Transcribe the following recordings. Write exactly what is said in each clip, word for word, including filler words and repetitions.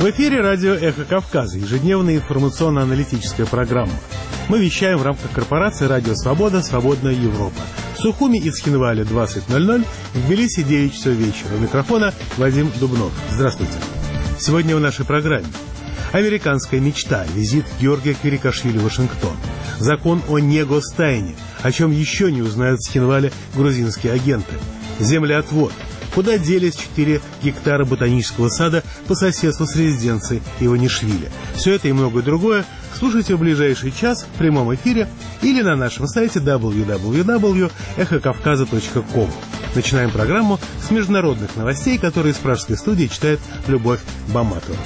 В эфире радио «Эхо Кавказа», ежедневная информационно-аналитическая программа. Мы вещаем в рамках корпорации «Радио Свобода. Свободная Европа». В Сухуми и Цхинвале двадцать ноль ноль, в Тбилиси девять часов вечера. У микрофона Вадим Дубнов. Здравствуйте. Сегодня в нашей программе американская мечта, визит Георгия Квирикашвили в Вашингтон, закон о негостайне, о чем еще не узнают в Цхинвале грузинские агенты, землеотвод, куда делись четыре гектара ботанического сада по соседству с резиденцией Иванишвили. Все это и многое другое слушайте в ближайший час в прямом эфире или на нашем сайте дабл ю дабл ю дабл ю точка эхо кавказа точка ком. Начинаем программу с международных новостей, которые из пражской студии читает Любовь Баматова.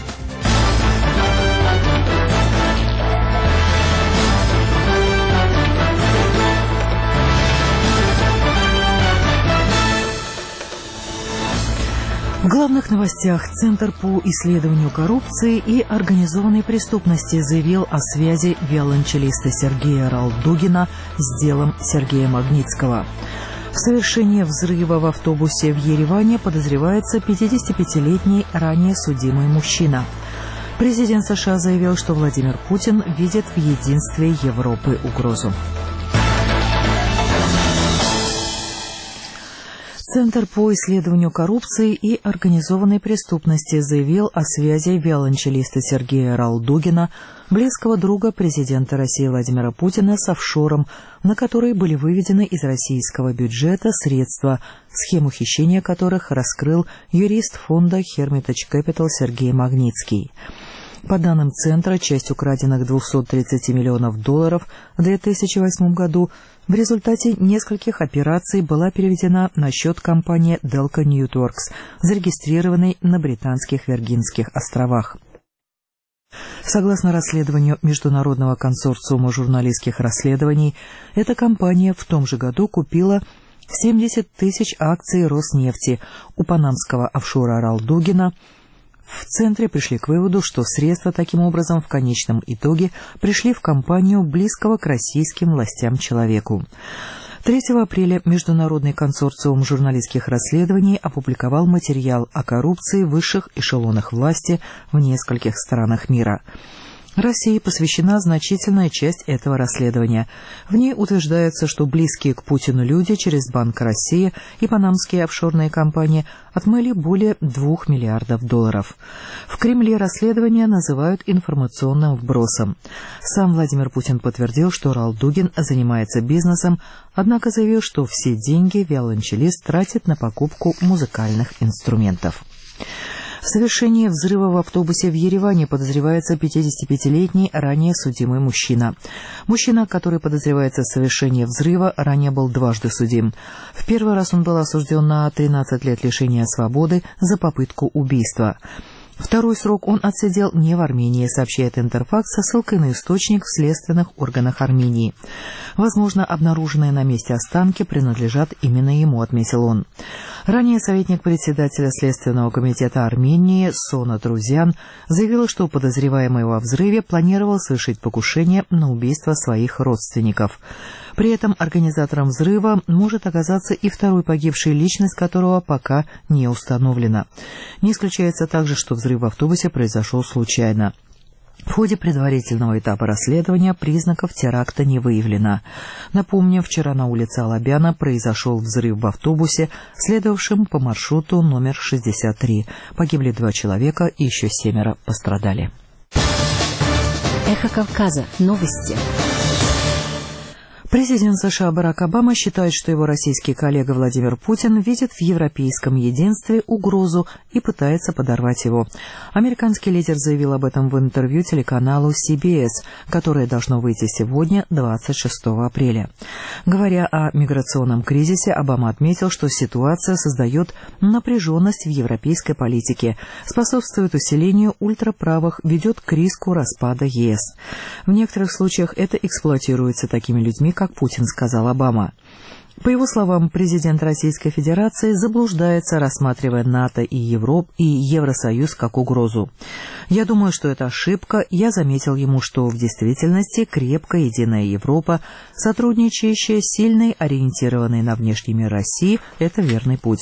В главных новостях Центр по исследованию коррупции и организованной преступности заявил о связи виолончелиста Сергея Ралдугина с делом Сергея Магнитского. В совершении взрыва в автобусе в Ереване подозревается пятидесятипятилетний ранее судимый мужчина. Президент США заявил, что Владимир Путин видит в единстве Европы угрозу. Центр по исследованию коррупции и организованной преступности заявил о связи виолончелиста Сергея Ралдугина, близкого друга президента России Владимира Путина, с офшором, на который были выведены из российского бюджета средства, схему хищения которых раскрыл юрист фонда Hermitage Capital Сергей Магнитский. По данным Центра, часть украденных двухсот тридцати миллионов долларов в две тысячи восьмом году в результате нескольких операций была переведена на счет компании Delco Newtworks, зарегистрированной на Британских Виргинских островах. Согласно расследованию Международного консорциума журналистских расследований, эта компания в том же году купила семьдесят тысяч акций Роснефти у панамского офшора Ралдугина. В Центре пришли к выводу, что средства таким образом в конечном итоге пришли в компанию близкого к российским властям человеку. третьего апреля Международный консорциум журналистских расследований опубликовал материал о коррупции в высших эшелонах власти в нескольких странах мира. России посвящена значительная часть этого расследования. В ней утверждается, что близкие к Путину люди через Банк России и панамские офшорные компании отмыли более двух миллиардов долларов. В Кремле расследование называют информационным вбросом. Сам Владимир Путин подтвердил, что Ралдугин занимается бизнесом, однако заявил, что все деньги виолончелист тратит на покупку музыкальных инструментов. В совершении взрыва в автобусе в Ереване подозревается пятидесятипятилетний ранее судимый мужчина. Мужчина, который подозревается в совершении взрыва, ранее был дважды судим. В первый раз он был осужден на тринадцать лет лишения свободы за попытку убийства. Второй срок он отсидел не в Армении, сообщает Интерфакс со ссылкой на источник в следственных органах Армении. Возможно, обнаруженные на месте останки принадлежат именно ему, отметил он. Ранее советник председателя Следственного комитета Армении Сона Трузян заявила, что подозреваемый во взрыве планировал совершить покушение на убийство своих родственников. При этом организатором взрыва может оказаться и второй погибший, личность которого пока не установлена. Не исключается также, что взрыв в автобусе произошел случайно. В ходе предварительного этапа расследования признаков теракта не выявлено. Напомним, вчера на улице Алабяна произошел взрыв в автобусе, следовавшем по маршруту номер шестьдесят три. Погибли два человека и еще семеро пострадали. Эхо Кавказа. Новости. Президент США Барак Обама считает, что его российский коллега Владимир Путин видит в европейском единстве угрозу и пытается подорвать его. Американский лидер заявил об этом в интервью телеканалу си би эс, которое должно выйти сегодня, двадцать шестого апреля. Говоря о миграционном кризисе, Обама отметил, что ситуация создает напряженность в европейской политике, способствует усилению ультраправых, ведет к риску распада ЕС. В некоторых случаях это эксплуатируется такими людьми, как Путин, сказал Обама. По его словам, президент Российской Федерации заблуждается, рассматривая НАТО и Европу и Евросоюз как угрозу. Я думаю, что это ошибка. Я заметил ему, что в действительности крепкая единая Европа, сотрудничающая с сильной, ориентированной на внешний мир России, это верный путь.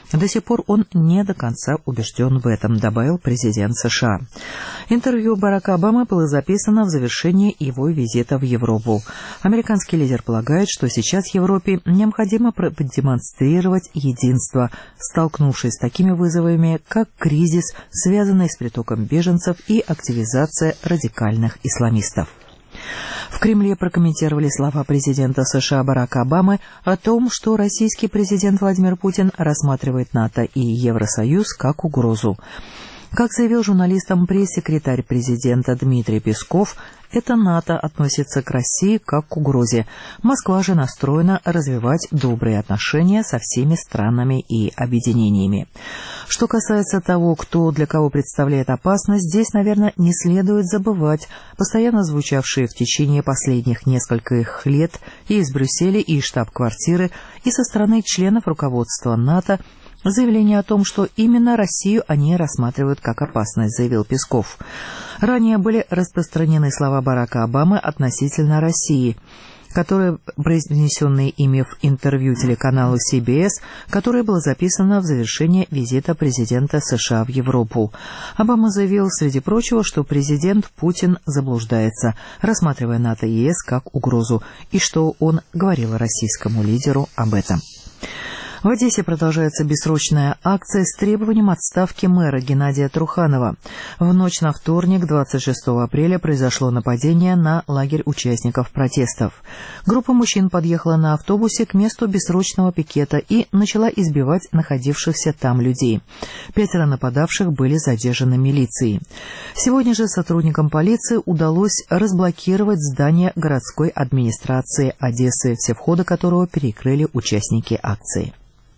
До сих пор он не до конца убежден в этом, добавил президент США. Интервью Барака Обамы было записано в завершении его визита в Европу. Американский лидер полагает, что сейчас Европе необходимо продемонстрировать единство, столкнувшись с такими вызовами, как кризис, связанный с притоком беженцев и активизация радикальных исламистов. В Кремле прокомментировали слова президента США Барака Обамы о том, что российский президент Владимир Путин рассматривает НАТО и Евросоюз как угрозу. Как заявил журналистам пресс-секретарь президента Дмитрий Песков, это НАТО относится к России как к угрозе. Москва же настроена развивать добрые отношения со всеми странами и объединениями. Что касается того, кто для кого представляет опасность, здесь, наверное, не следует забывать постоянно звучавшие в течение последних нескольких лет и из Брюсселя, и из штаб-квартиры, и со стороны членов руководства НАТО заявление о том, что именно Россию они рассматривают как опасность, заявил Песков. Ранее были распространены слова Барака Обамы относительно России, которые, произнесенные ими в интервью телеканалу си би эс, которое было записано в завершении визита президента США в Европу. Обама заявил, среди прочего, что президент Путин заблуждается, рассматривая НАТО и ЕС как угрозу, и что он говорил российскому лидеру об этом. В Одессе продолжается бессрочная акция с требованием отставки мэра Геннадия Труханова. В ночь на вторник, двадцать шестого апреля, произошло нападение на лагерь участников протестов. Группа мужчин подъехала на автобусе к месту бессрочного пикета и начала избивать находившихся там людей. Пятеро нападавших были задержаны милицией. Сегодня же сотрудникам полиции удалось разблокировать здание городской администрации Одессы, все входы которого перекрыли участники акции.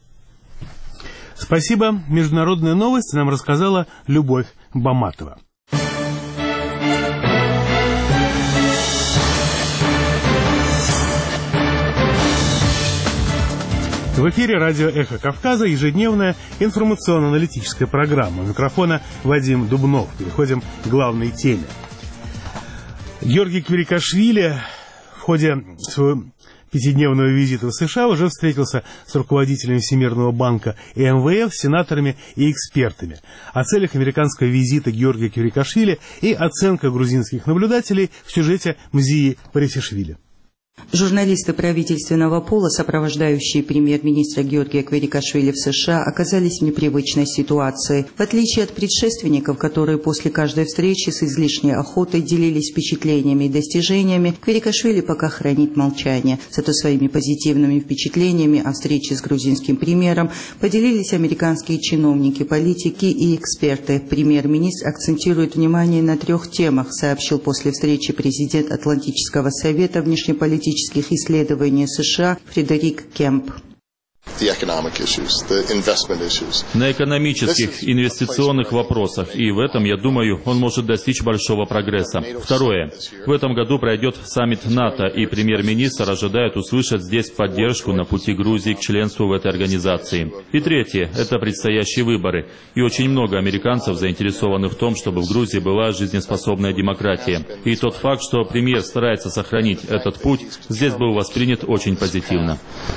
Спасибо. Международные новости нам рассказала Любовь Баматова. В эфире радио «Эхо Кавказа» ежедневная информационно-аналитическая программа. У микрофона Вадим Дубнов. Переходим к главной теме. Георгий Квирикашвили в ходе своего пятидневного визита в США уже встретился с руководителями Всемирного банка и эм вэ эф, сенаторами и экспертами. О целях американского визита Георгия Квирикашвили и оценка грузинских наблюдателей в сюжете Мзии Парисишвили. Журналисты правительственного пола, сопровождающие премьер-министра Георгия Квирикашвили в США, оказались в непривычной ситуации. В отличие от предшественников, которые после каждой встречи с излишней охотой делились впечатлениями и достижениями, Квирикашвили пока хранит молчание. Зато своими позитивными впечатлениями о встрече с грузинским премьером поделились американские чиновники, политики и эксперты. Премьер-министр акцентирует внимание на трех темах, сообщил после встречи президент Атлантического совета внешнеполитических исследований США Фредерик Кемп. На экономических, инвестиционных вопросах, и в этом, я думаю, он может достичь большого прогресса. Второе. В этом году пройдет саммит НАТО, и премьер-министр ожидает услышать здесь поддержку на пути Грузии к членству в этой организации. И третье. Это предстоящие выборы. И очень много американцев заинтересованы в том, чтобы в Грузии была жизнеспособная демократия. И тот факт, что премьер старается сохранить этот путь, здесь был воспринят очень позитивно.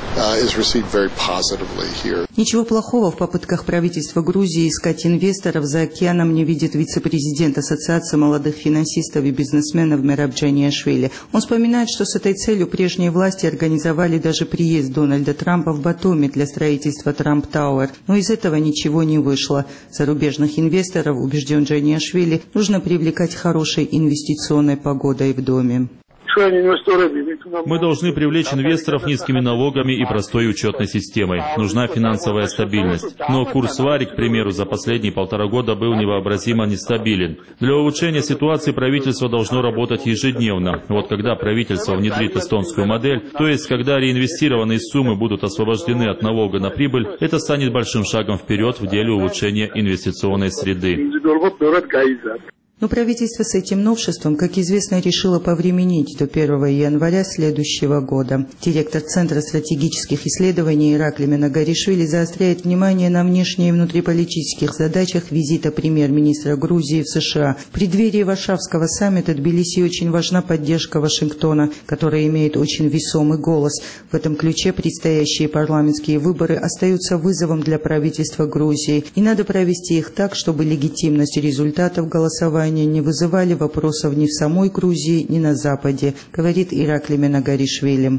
Ничего плохого в попытках правительства Грузии искать инвесторов за океаном не видит вице-президент Ассоциации молодых финансистов и бизнесменов Мераб Джаниашвили. Он вспоминает, что с этой целью прежние власти организовали даже приезд Дональда Трампа в Батуми для строительства Трамп Тауэр. Но из этого ничего не вышло. Зарубежных инвесторов, убежден Джаниашвили, нужно привлекать хорошей инвестиционной погодой в доме. Мы должны привлечь инвесторов низкими налогами и простой учетной системой. Нужна финансовая стабильность. Но курс лари, к примеру, за последние полтора года был невообразимо нестабилен. Для улучшения ситуации правительство должно работать ежедневно. Вот когда правительство внедрит эстонскую модель, то есть когда реинвестированные суммы будут освобождены от налога на прибыль, это станет большим шагом вперед в деле улучшения инвестиционной среды. Но правительство с этим новшеством, как известно, решило повременить до первого января следующего года. Директор Центра стратегических исследований Иракли Минагаришвили заостряет внимание на внешних и внутриполитических задачах визита премьер-министра Грузии в США. В преддверии Варшавского саммита Тбилиси очень важна поддержка Вашингтона, которая имеет очень весомый голос. В этом ключе предстоящие парламентские выборы остаются вызовом для правительства Грузии, и надо провести их так, чтобы легитимность результатов голосования не вызывали вопросов ни в самой Грузии, ни на Западе, говорит Иракли Минагаришвили.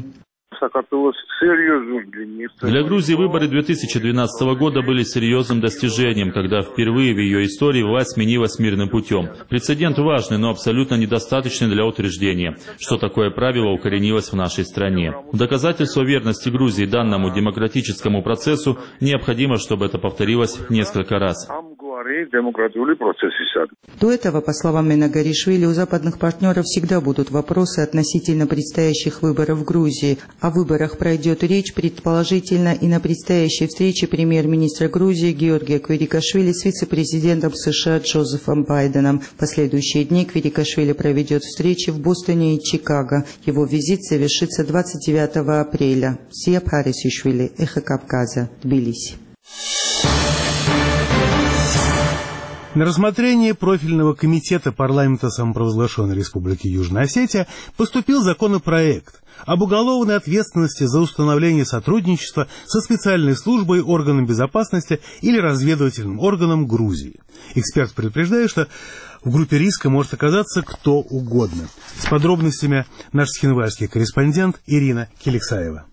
Для Грузии выборы две тысячи двенадцатого года были серьезным достижением, когда впервые в ее истории власть сменилась мирным путем. Прецедент важный, но абсолютно недостаточный для утверждения, что такое правило укоренилось в нашей стране. В доказательство верности Грузии данному демократическому процессу необходимо, чтобы это повторилось несколько раз. До этого, по словам Минагаришвили, у западных партнеров всегда будут вопросы относительно предстоящих выборов в Грузии. О выборах пройдет речь, предположительно, и на предстоящей встрече премьер-министра Грузии Георгия Квирикашвили с вице-президентом США Джозефом Байденом. В последующие дни Квирикашвили проведет встречи в Бостоне и Чикаго. Его визит завершится двадцать девятого апреля. Сия Парисишвили, Эхо Кавказа, Тбилиси. На рассмотрение профильного комитета парламента самопровозглашенной Республики Южная Осетия поступил законопроект об уголовной ответственности за установление сотрудничества со специальной службой, органом безопасности или разведывательным органом Грузии. Эксперт предупреждает, что в группе риска может оказаться кто угодно. С подробностями наш схинвальский корреспондент Ирина Келексаева.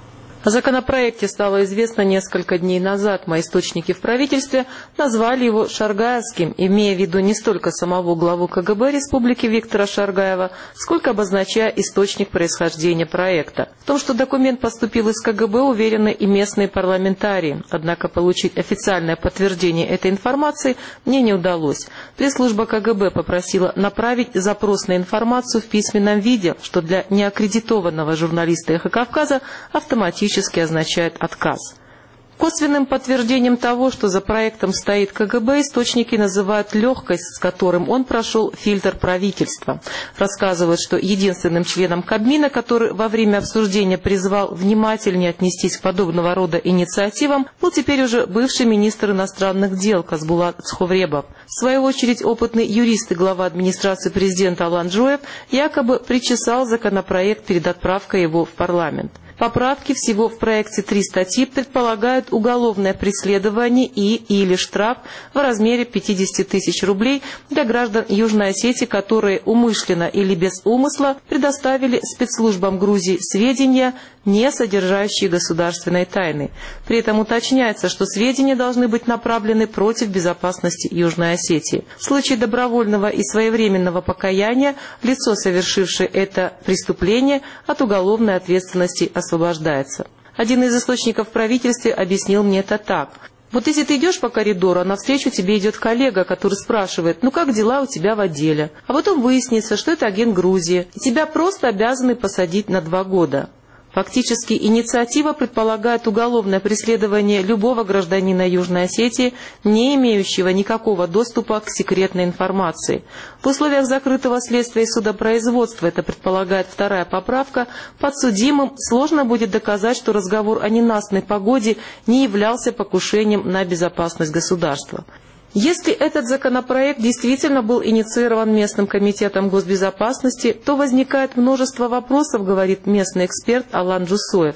О законопроекте стало известно несколько дней назад. Мои источники в правительстве назвали его шаргаевским, имея в виду не столько самого главу КГБ Республики Виктора Шаргаева, сколько обозначая источник происхождения проекта. В том, что документ поступил из КГБ, уверены и местные парламентарии. Однако получить официальное подтверждение этой информации мне не удалось. Пресс-служба КГБ попросила направить запрос на информацию в письменном виде, что для неаккредитованного журналиста «Эхо Кавказа» автоматически означает отказ. Косвенным подтверждением того, что за проектом стоит КГБ, источники называют легкость, с которым он прошел фильтр правительства. Рассказывают, что единственным членом Кабмина, который во время обсуждения призвал внимательнее отнестись к подобного рода инициативам, был теперь уже бывший министр иностранных дел Казбулат Цховребов. В свою очередь, опытный юрист и глава администрации президента Алан Джоев якобы причесал законопроект перед отправкой его в парламент. Поправки всего в проекте три статьи предполагают уголовное преследование и или штраф в размере пятидесяти тысяч рублей для граждан Южной Осетии, которые умышленно или без умысла предоставили спецслужбам Грузии сведения, не содержащие государственной тайны. При этом уточняется, что сведения должны быть направлены против безопасности Южной Осетии. В случае добровольного и своевременного покаяния лицо, совершившее это преступление, от уголовной ответственности освобождается. Один из источников в правительстве объяснил мне это так. Вот если ты идешь по коридору, а навстречу тебе идет коллега, который спрашивает, ну как дела у тебя в отделе? А потом выяснится, что это агент Грузии, и тебя просто обязаны посадить на два года. Фактически инициатива предполагает уголовное преследование любого гражданина Южной Осетии, не имеющего никакого доступа к секретной информации. В условиях закрытого следствия и судопроизводства, это предполагает вторая поправка, подсудимым сложно будет доказать, что разговор о ненастной погоде не являлся покушением на безопасность государства. Если этот законопроект действительно был инициирован местным комитетом госбезопасности, то возникает множество вопросов, говорит местный эксперт Алан Джусоев.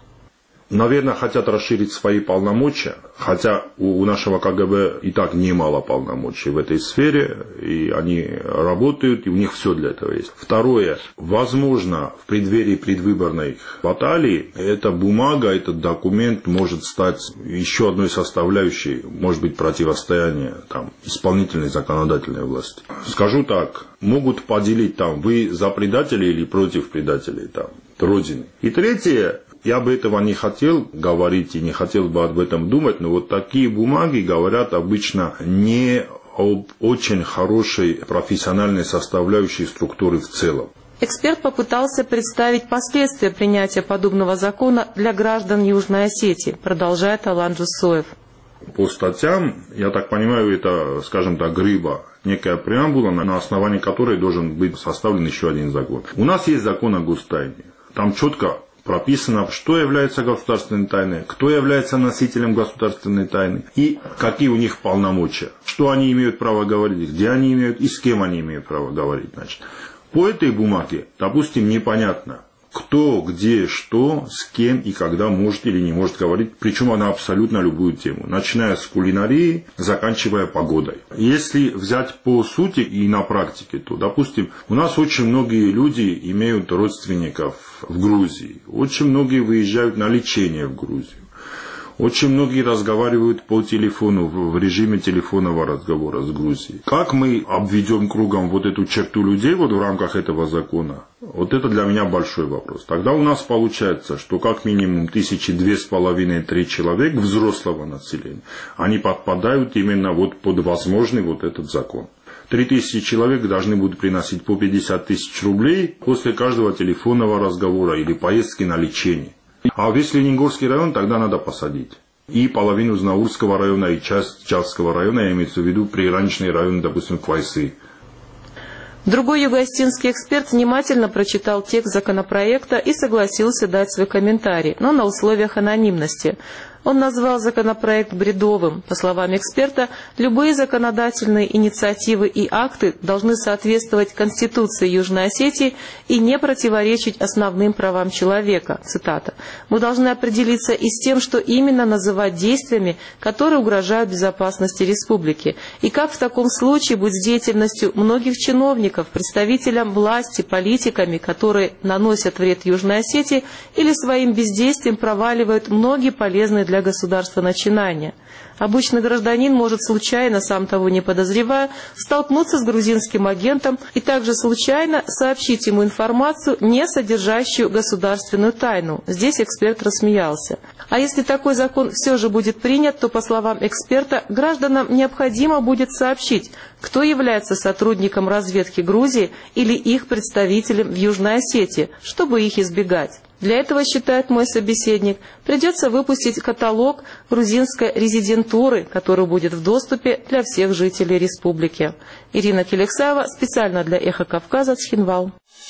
Наверное, хотят расширить свои полномочия, хотя у нашего КГБ и так немало полномочий в этой сфере, и они работают, и у них все для этого есть. Второе, возможно, в преддверии предвыборной баталии эта бумага, этот документ может стать еще одной составляющей, может быть, противостояния там, исполнительной, законодательной власти. Скажу так, могут поделить там, вы за предателей или против предателей там, Родины. И третье, я бы этого не хотел говорить и не хотел бы об этом думать, но вот такие бумаги говорят обычно не об очень хорошей профессиональной составляющей структуры в целом. Эксперт попытался представить последствия принятия подобного закона для граждан Южной Осетии, продолжает Алан Джусоев. По статьям, я так понимаю, это, скажем так, грубо, некая преамбула, на основании которой должен быть составлен еще один закон. У нас есть закон о гостайне. Там четко прописано, что является государственной тайной, кто является носителем государственной тайны и какие у них полномочия, что они имеют право говорить, где они имеют и с кем они имеют право говорить. Значит, по этой бумаге, допустим, непонятно, кто, где, что, с кем и когда может или не может говорить, причем на абсолютно любую тему, начиная с кулинарии, заканчивая погодой. Если взять по сути и на практике, то, допустим, у нас очень многие люди имеют родственников в Грузии, очень многие выезжают на лечение в Грузию. Очень многие разговаривают по телефону, в режиме телефонного разговора с Грузией. Как мы обведем кругом вот эту черту людей вот в рамках этого закона? Вот это для меня большой вопрос. Тогда у нас получается, что как минимум тысячи две с половиной три человек взрослого населения, они подпадают именно вот под возможный вот этот закон. Три тысячи человек должны будут приносить по пятьдесят тысяч рублей после каждого телефонного разговора или поездки на лечение. А весь Ленингорский район тогда надо посадить. И половину Знаурского района, и часть Чавского района, я имею в виду приграничные районы, допустим, Квайсы. Другой юго-остинский эксперт внимательно прочитал текст законопроекта и согласился дать свой комментарий, но на условиях анонимности. Он назвал законопроект бредовым. По словам эксперта, любые законодательные инициативы и акты должны соответствовать Конституции Южной Осетии и не противоречить основным правам человека. Цитата. «Мы должны определиться и с тем, что именно называть действиями, которые угрожают безопасности республики, и как в таком случае быть с деятельностью многих чиновников, представителям власти, политиками, которые наносят вред Южной Осетии или своим бездействием проваливают многие полезные для для государства начинания. Обычный гражданин может случайно, сам того не подозревая, столкнуться с грузинским агентом и также случайно сообщить ему информацию, не содержащую государственную тайну». Здесь эксперт рассмеялся. А если такой закон все же будет принят, то, по словам эксперта, гражданам необходимо будет сообщить, кто является сотрудником разведки Грузии или их представителем в Южной Осетии, чтобы их избегать. Для этого, считает мой собеседник, придется выпустить каталог грузинской резидентуры, который будет в доступе для всех жителей республики. Ирина Келексаева, специально для «Эхо Кавказа», Цхинвал.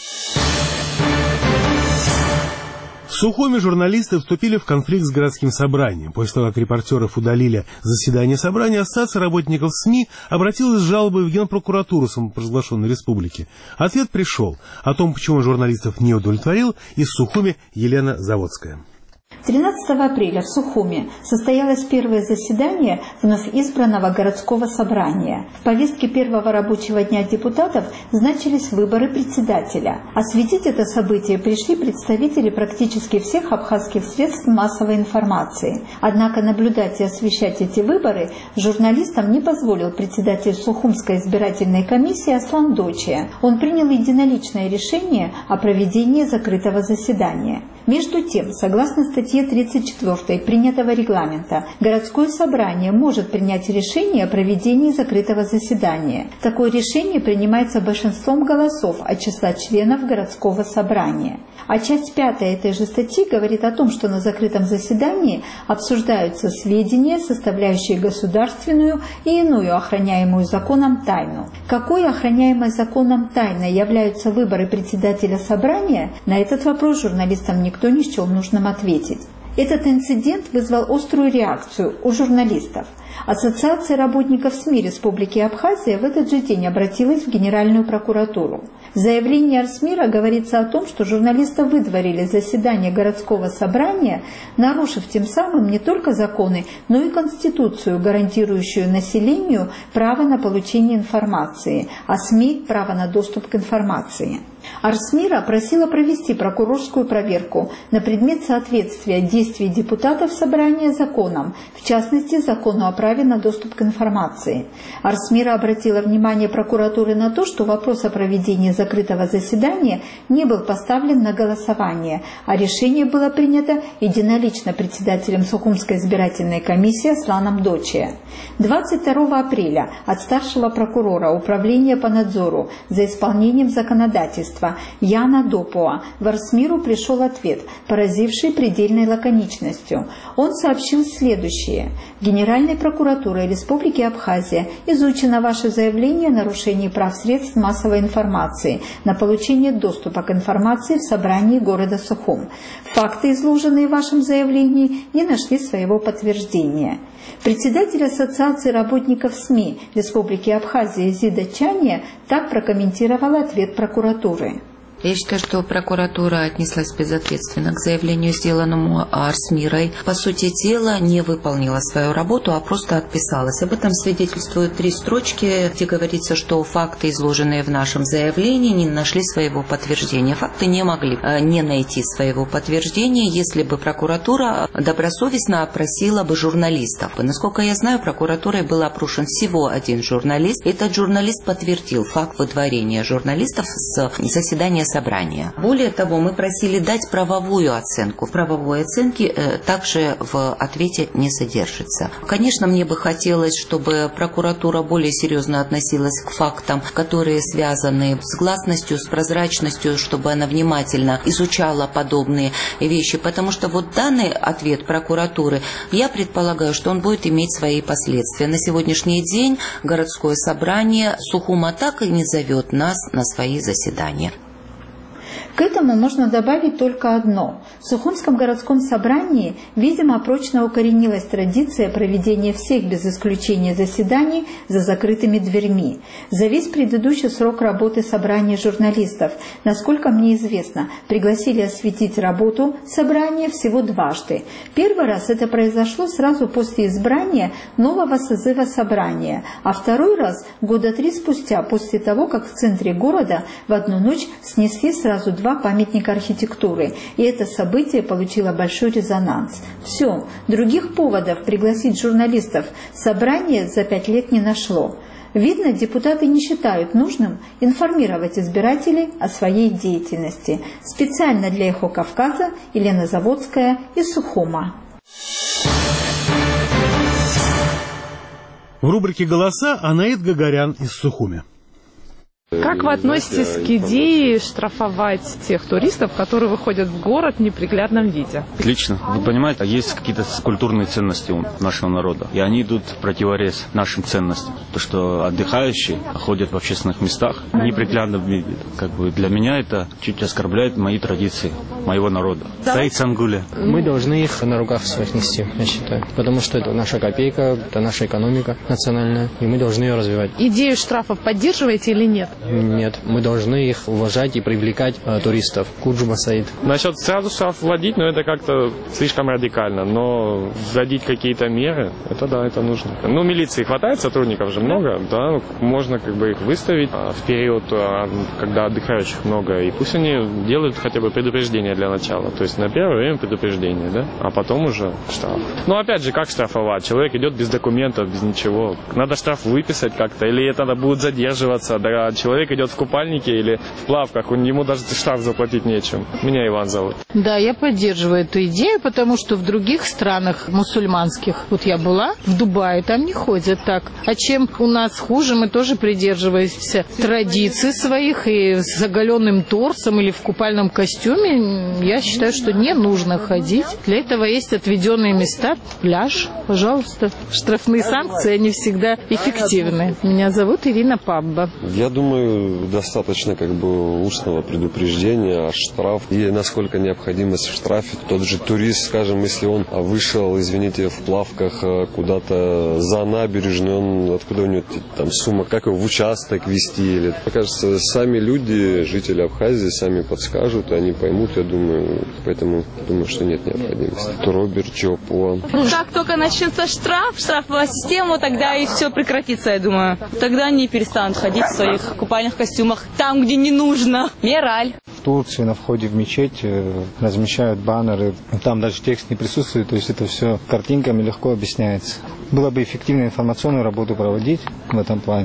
В Сухуми журналисты вступили в конфликт с городским собранием. После того, как репортеров удалили заседание собрания, Ассоциация работников СМИ обратилась с жалобой в Генпрокуратуру самопровозглашенной республики. Ответ пришел. О том, почему журналистов не удовлетворил, из Сухуми Елена Заводская. тринадцатого апреля в Сухуми состоялось первое заседание вновь избранного городского собрания. В повестке первого рабочего дня депутатов значились выборы председателя. Осветить это событие пришли представители практически всех абхазских средств массовой информации. Однако наблюдать и освещать эти выборы журналистам не позволил председатель Сухумской избирательной комиссии Аслан Дочия. Он принял единоличное решение о проведении закрытого заседания. Между тем, согласно статье тридцать четвёртой принятого регламента, городское собрание может принять решение о проведении закрытого заседания. Такое решение принимается большинством голосов от числа членов городского собрания. А часть пятая этой же статьи говорит о том, что на закрытом заседании обсуждаются сведения, составляющие государственную и иную охраняемую законом тайну. Какой охраняемой законом тайной являются выборы председателя собрания, на этот вопрос журналистам никто не счел нужным ответить. Этот инцидент вызвал острую реакцию у журналистов. Ассоциация работников СМИ Республики Абхазия в этот же день обратилась в Генеральную прокуратуру. В заявлении Арсмира говорится о том, что журналистов выдворили заседание городского собрания, нарушив тем самым не только законы, но и Конституцию, гарантирующую населению право на получение информации, а СМИ – право на доступ к информации. Арсмира просила провести прокурорскую проверку на предмет соответствия действий депутатов собрания законам, в частности, закону о праве на доступ к информации. Арсмира обратила внимание прокуратуры на то, что вопрос о проведении закрытого заседания не был поставлен на голосование, а решение было принято единолично председателем Сухумской избирательной комиссии Асланом Дочия. двадцать второго апреля от старшего прокурора Управления по надзору за исполнением законодательства правительства Яна Допуа в Арсмиру пришел ответ, поразивший предельной лаконичностью. Он сообщил следующее. Генеральной прокуратурой Республики Абхазия изучено ваше заявление о нарушении прав средств массовой информации на получение доступа к информации в собрании города Сухум. Факты, изложенные в вашем заявлении, не нашли своего подтверждения. Председатель Ассоциации работников СМИ Республики Абхазия Зида Чания так прокомментировала ответ прокуратуры. Я считаю, что прокуратура отнеслась безответственно к заявлению, сделанному Арсмирой. По сути дела, не выполнила свою работу, а просто отписалась. Об этом свидетельствуют три строчки, где говорится, что факты, изложенные в нашем заявлении, не нашли своего подтверждения. Факты не могли не найти своего подтверждения, если бы прокуратура добросовестно опросила бы журналистов. Насколько я знаю, прокуратурой был опрошен всего один журналист. Этот журналист подтвердил факт выдворения журналистов с заседания собрания. Более того, мы просили дать правовую оценку. Правовой оценки э, также в ответе не содержится. Конечно, мне бы хотелось, чтобы прокуратура более серьезно относилась к фактам, которые связаны с гласностью, с прозрачностью, чтобы она внимательно изучала подобные вещи, потому что вот данный ответ прокуратуры, я предполагаю, что он будет иметь свои последствия. На сегодняшний день городское собрание Сухума так и не зовет нас на свои заседания. К этому можно добавить только одно. В Сухумском городском собрании, видимо, прочно укоренилась традиция проведения всех без исключения заседаний за закрытыми дверьми. За весь предыдущий срок работы собрания журналистов, насколько мне известно, пригласили осветить работу собрания всего дважды. Первый раз это произошло сразу после избрания нового созыва собрания, а второй раз года три спустя, после того, как в центре города в одну ночь снесли сразу два два памятника архитектуры, и это событие получило большой резонанс. Все, других поводов пригласить журналистов собрание за пять лет не нашло. Видно, депутаты не считают нужным информировать избирателей о своей деятельности. Специально для «Эхо Кавказа» Елена Заводская из Сухума. В рубрике «Голоса» Анаит Гагарян из Сухуми. Как вы относитесь к идее штрафовать тех туристов, которые выходят в город в неприглядном виде? Отлично. Вы понимаете, есть какие-то культурные ценности у нашего народа, и они идут в противорез нашим ценностям. То, что отдыхающие ходят в общественных местах в неприглядном виде. Как бы для меня это чуть оскорбляет мои традиции, моего народа. Саид Сангуля. Мы должны их на руках своих нести, я считаю. Потому что это наша копейка, это наша экономика национальная, и мы должны ее развивать. Идею штрафов поддерживаете или нет? Нет, мы должны их уважать и привлекать э, туристов. Куджуба Саид. Насчет сразу штраф вводить, ну это как-то слишком радикально, но вводить какие-то меры, это да, это нужно. Ну, милиции хватает, сотрудников же много, да, можно как бы их выставить в период, когда отдыхающих много, и пусть они делают хотя бы предупреждение для начала, то есть на первое время предупреждение, да, а потом уже штраф. Ну, опять же, как штрафовать? Человек идет без документов, без ничего. Надо штраф выписать как-то, или это надо будет задерживаться, да, человек идет в купальнике или в плавках, ему даже штраф заплатить нечем. Меня Иван зовут. Да, я поддерживаю эту идею, потому что в других странах мусульманских, вот я была в Дубае, там не ходят так. А чем у нас хуже, мы тоже придерживаемся традиций своих, и с оголенным торсом или в купальном костюме, я считаю, что не нужно ходить. Для этого есть отведенные места, пляж, пожалуйста. Штрафные санкции, они всегда эффективны. Меня зовут Ирина Пабба. Я думаю, достаточно как бы устного предупреждения, а штраф, и насколько необходимость штрафить. Тот же турист, скажем, если он вышел, извините, в плавках куда-то за набережную, он, откуда у него там сумма, как его в участок везти? Или, мне кажется, сами люди, жители Абхазии, сами подскажут, и они поймут, я думаю, поэтому думаю, что нет необходимости. Робер Чопуа. Как только начнется штраф, штрафовая система, тогда и все прекратится, я думаю. Тогда они перестанут ходить в своих купальных костюмах там, где не нужно. Мораль. В Турции на входе в мечеть размещают баннеры, там даже текст не присутствует, то есть это все картинками легко объясняется. Было бы эффективно информационную работу проводить в этом плане.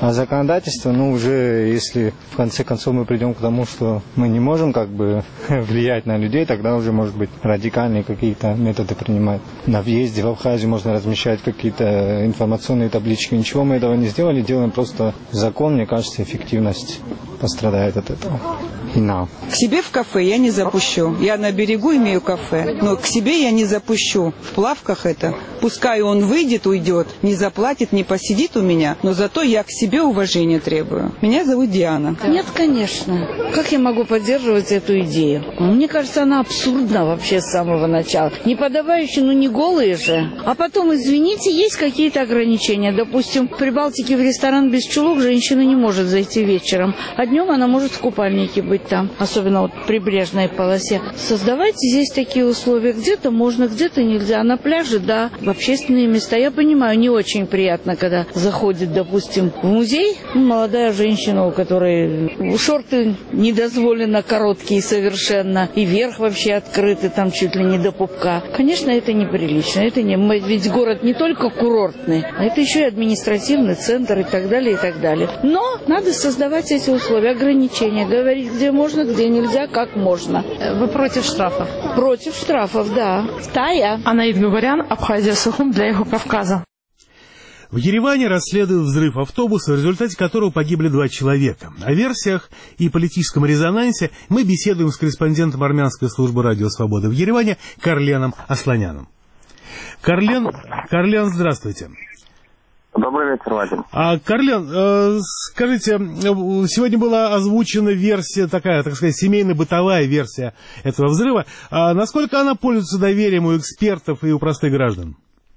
А законодательство, ну, уже, если в конце концов мы придем к тому, что мы не можем как бы влиять на людей, тогда уже, может быть, радикальные какие-то методы принимать. На въезде в Абхазию можно размещать какие-то информационные таблички. Ничего мы этого не сделали, делаем просто закон, мне кажется, эффективность пострадает от этого. И нам. К себе в кафе я не запущу. Я на берегу имею кафе, но к себе я не запущу. В плавках это. Пускай он выйдет, уйдет, не заплатит, не посидит у меня, но зато я к себе уважение требую. Меня зовут Диана. Нет, конечно. Как я могу поддерживать эту идею? Мне кажется, она абсурдна вообще с самого начала. Не подавающие, ну не голые же. А потом, извините, есть какие-то ограничения. Допустим, в Прибалтике в ресторан без чулок женщина не может зайти вечером, а днем она может в купальнике быть там, особенно вот в прибрежной полосе. Создавайте здесь такие условия. Где-то можно, где-то нельзя. А на пляже, да, в общественные места. Я понимаю, не очень приятно, когда заходит, допустим, в музей молодая женщина, у которой шорты недозволено короткие совершенно, и верх вообще открытый, там чуть ли не до пупка. Конечно, это неприлично. Это не, ведь город не только курортный, а это еще и административный центр и так далее, и так далее. Но надо создавать эти условия, ограничения, говорить, где можно, где нельзя, как можно. Вы против штрафов? Против штрафов, да. Тая. Анаид Гугарян, Абхазия, Сухум для Эхо-Кавказа. В Ереване расследуют взрыв автобуса, в результате которого погибли два человека. О версиях и политическом резонансе мы беседуем с корреспондентом армянской службы «Радио Свобода» в Ереване Карленом Асланяном. Карлен, Карлен, здравствуйте. Добрый вечер, Вадим. А, Карлен, э, скажите, сегодня была озвучена версия такая, так сказать, семейно-бытовая версия этого взрыва. А насколько она пользуется доверием у экспертов и у простых граждан?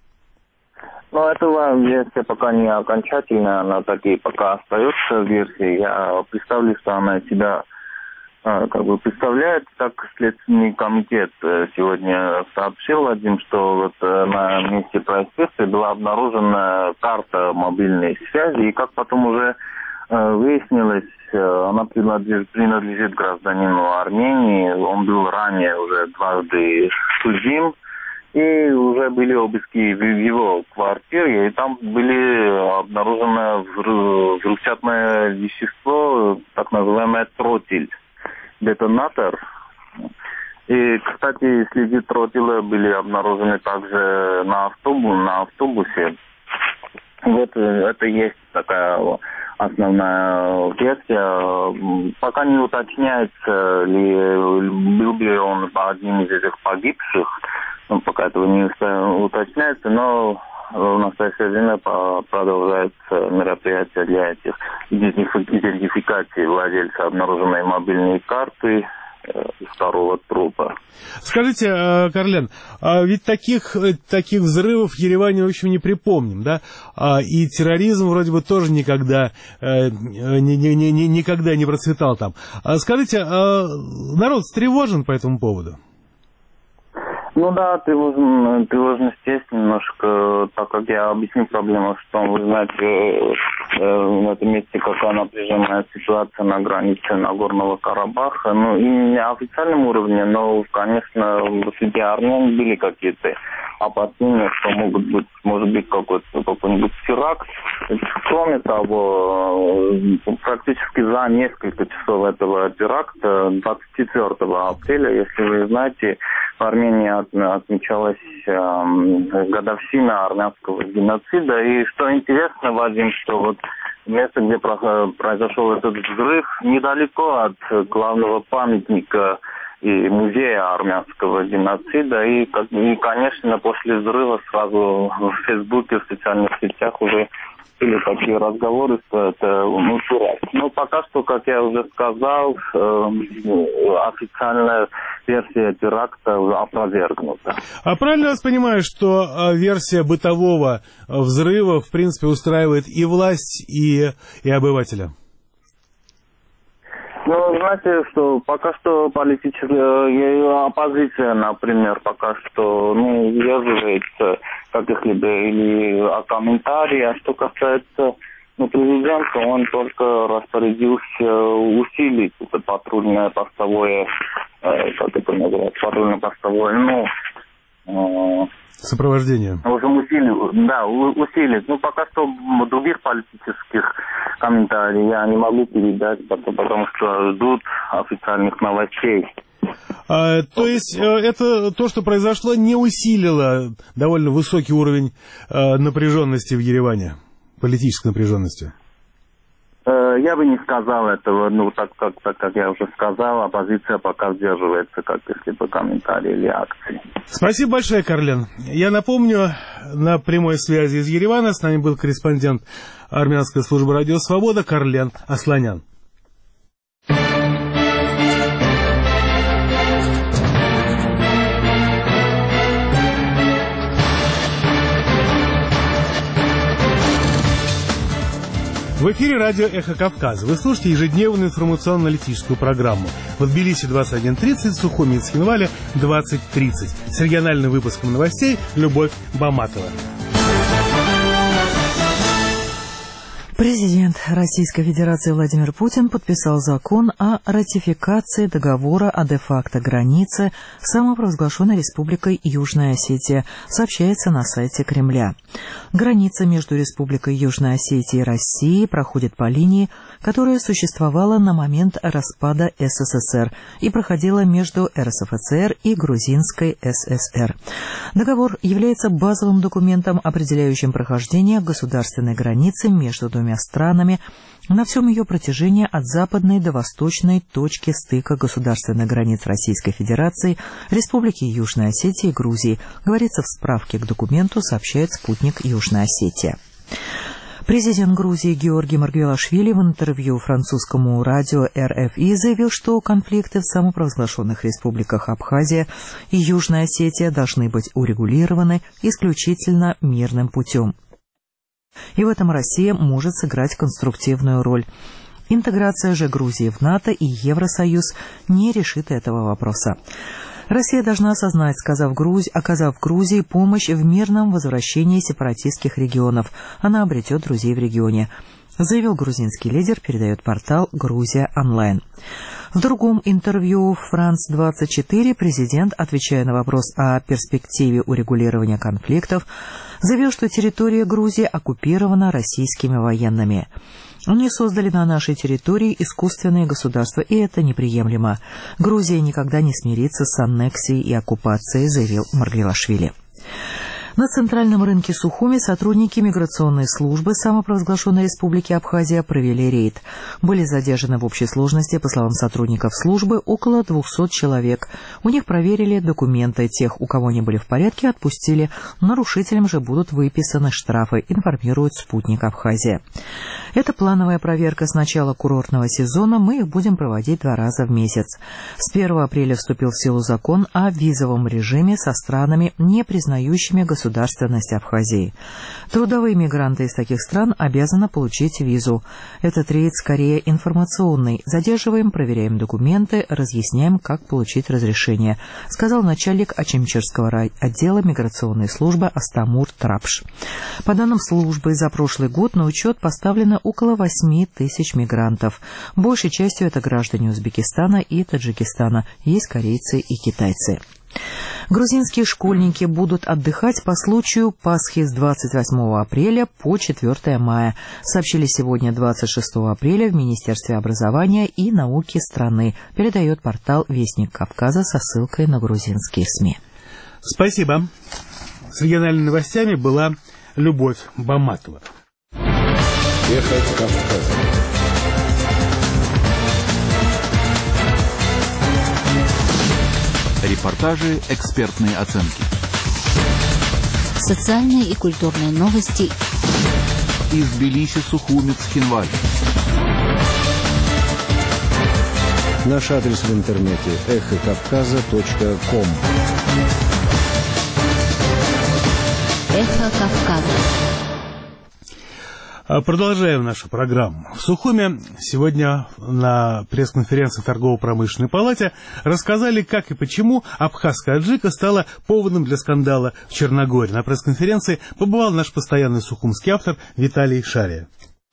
Ну, эта версия пока не окончательная, она такие пока остается версией. Я представлю, что она себя как бы представляет, так Следственный комитет сегодня сообщил, Вадим, что вот на месте происшествия была обнаружена карта мобильной связи, и как потом уже выяснилось, она принадлежит, принадлежит гражданину Армении, он был ранее уже дважды судим, и уже были обыски в его квартире, и там были обнаружено взрывчатое вещество, так называемое тротиль. Детонатор. И, кстати, следы тротила были обнаружены также на, автобус, на автобусе. Вот это и есть такая основная версия. Пока не уточняется, ли был ли он одним из этих погибших. Ну, пока этого не уточняется, но в настоящее время продолжается мероприятие для этих идентификации владельца обнаруженной мобильной карты второго трупа. Скажите, Карлен, ведь таких, таких взрывов в Ереване, в общем, не припомним, да? И терроризм вроде бы тоже никогда, ни, ни, ни, никогда не процветал там. Скажите, народ встревожен по этому поводу? Ну да, тревожность, тревожность есть немножко, так как я объясню проблему, что вы знаете, в этом месте какая напряженная ситуация на границе Нагорного Карабаха. Ну и не на официальном уровне, но, конечно, среди армян были какие-то опасения, что могут быть, может быть какой-то какой-нибудь теракт. Кроме того, практически за несколько часов этого теракта, двадцать четвёртого апреля, если вы знаете, в Армении отмечалась э, годовщина армянского геноцида. И что интересно, Вадим, что вот место, где произошел этот взрыв, недалеко от главного памятника и музея армянского геноцида. И, и конечно, после взрыва сразу в Фейсбуке, в социальных сетях уже были такие разговоры, что это ну, теракт. Но пока что, как я уже сказал, э, официальная версия теракта опровергнута. А правильно я вас понимаю, что версия бытового взрыва, в принципе, устраивает и власть, и, и обывателя? Ну, знаете, что пока что политическая оппозиция, например, пока что, ну, сдерживается каких-либо или о комментарии. А что касается ну, президента, он только распорядился усилить это патрульное постовое, э, как это называется, патрульно-постовое, ну... Э, Сопровождение. В общем, усилить, да, усилить. Ну, пока что других политических комментариев я не могу передать, потому что ждут официальных новостей. А, то есть это то, что произошло, не усилило довольно высокий уровень а, напряженности в Ереване, политической напряженности? Я бы не сказал этого, ну, так, так, так как я уже сказал, оппозиция пока сдерживается, как если бы комментарии или акции. Спасибо большое, Карлен. Я напомню, на прямой связи из Еревана с нами был корреспондент армянской службы «Радио Свобода» Карлен Асланян. В эфире радио «Эхо Кавказа». Вы слушаете ежедневную информационно-аналитическую программу. В Тбилиси двадцать один тридцать, в Сухуми и Цхинвале двадцать тридцать. С региональным выпуском новостей Любовь Баматова. Президент Российской Федерации Владимир Путин подписал закон о ратификации договора о де-факто границе с самопровозглашенной Республикой Южная Осетия, сообщается на сайте Кремля. Граница между Республикой Южная Осетия и Россией проходит по линии, которая существовала на момент распада СССР и проходила между РСФСР и Грузинской ССР. Договор является базовым документом, определяющим прохождение государственной границы между двумя странами на всем ее протяжении от западной до восточной точки стыка государственных границ Российской Федерации, Республики Южная Осетия и Грузии, говорится в справке к документу, сообщает спутник Южная Осетия. Президент Грузии Георгий Маргвелашвили в интервью французскому радио эр эф и заявил, что конфликты в самопровозглашенных республиках Абхазия и Южная Осетия должны быть урегулированы исключительно мирным путем. И в этом Россия может сыграть конструктивную роль. Интеграция же Грузии в НАТО и Евросоюз не решит этого вопроса. Россия должна осознать, сказав Грузии, оказав Грузии помощь в мирном возвращении сепаратистских регионов, она обретет друзей в регионе, заявил грузинский лидер, передает портал «Грузия онлайн». В другом интервью Франс двадцать четыре президент, отвечая на вопрос о перспективе урегулирования конфликтов, заявил, что территория Грузии оккупирована российскими военными. Они создали на нашей территории искусственное государство, и это неприемлемо. Грузия никогда не смирится с аннексией и оккупацией, заявил Маргвелашвили. На центральном рынке Сухуми сотрудники миграционной службы самопровозглашенной Республики Абхазия провели рейд. Были задержаны в общей сложности, по словам сотрудников службы, около двухсот человек. У них проверили документы. Тех, у кого не были в порядке, отпустили. Нарушителям же будут выписаны штрафы, информирует спутник Абхазия. Это плановая проверка с начала курортного сезона. Мы их будем проводить два раза в месяц. С первого апреля вступил в силу закон о визовом режиме со странами, не признающими государственность государственность Абхазии. Трудовые мигранты из таких стран обязаны получить визу. Этот рейд скорее информационный. Задерживаем, проверяем документы, разъясняем, как получить разрешение, сказал начальник Ачимчирского отдела миграционной службы Астамур Трапш. По данным службы, за прошлый год на учет поставлено около восьми тысяч мигрантов. Большей частью это граждане Узбекистана и Таджикистана. Есть корейцы и китайцы. Грузинские школьники будут отдыхать по случаю Пасхи с двадцать восьмого апреля по четвёртое мая, сообщили сегодня, двадцать шестого апреля, в Министерстве образования и науки страны, передает портал «Вестник Кавказа» со ссылкой на грузинские СМИ. Спасибо. С региональными новостями была Любовь Баматова. Эхо Кавказа. Репортажи, экспертные оценки. Социальные и культурные новости. Из Тбилиси, Сухуми, Цхинвали. Наш адрес в интернете эхо кавказа точка ком. Эхо Кавказа. Продолжаем нашу программу. В Сухуми сегодня на пресс-конференции в торгово-промышленной палате рассказали, как и почему абхазская аджика стала поводом для скандала в Черногории. На пресс-конференции побывал наш постоянный сухумский автор Виталий Шария.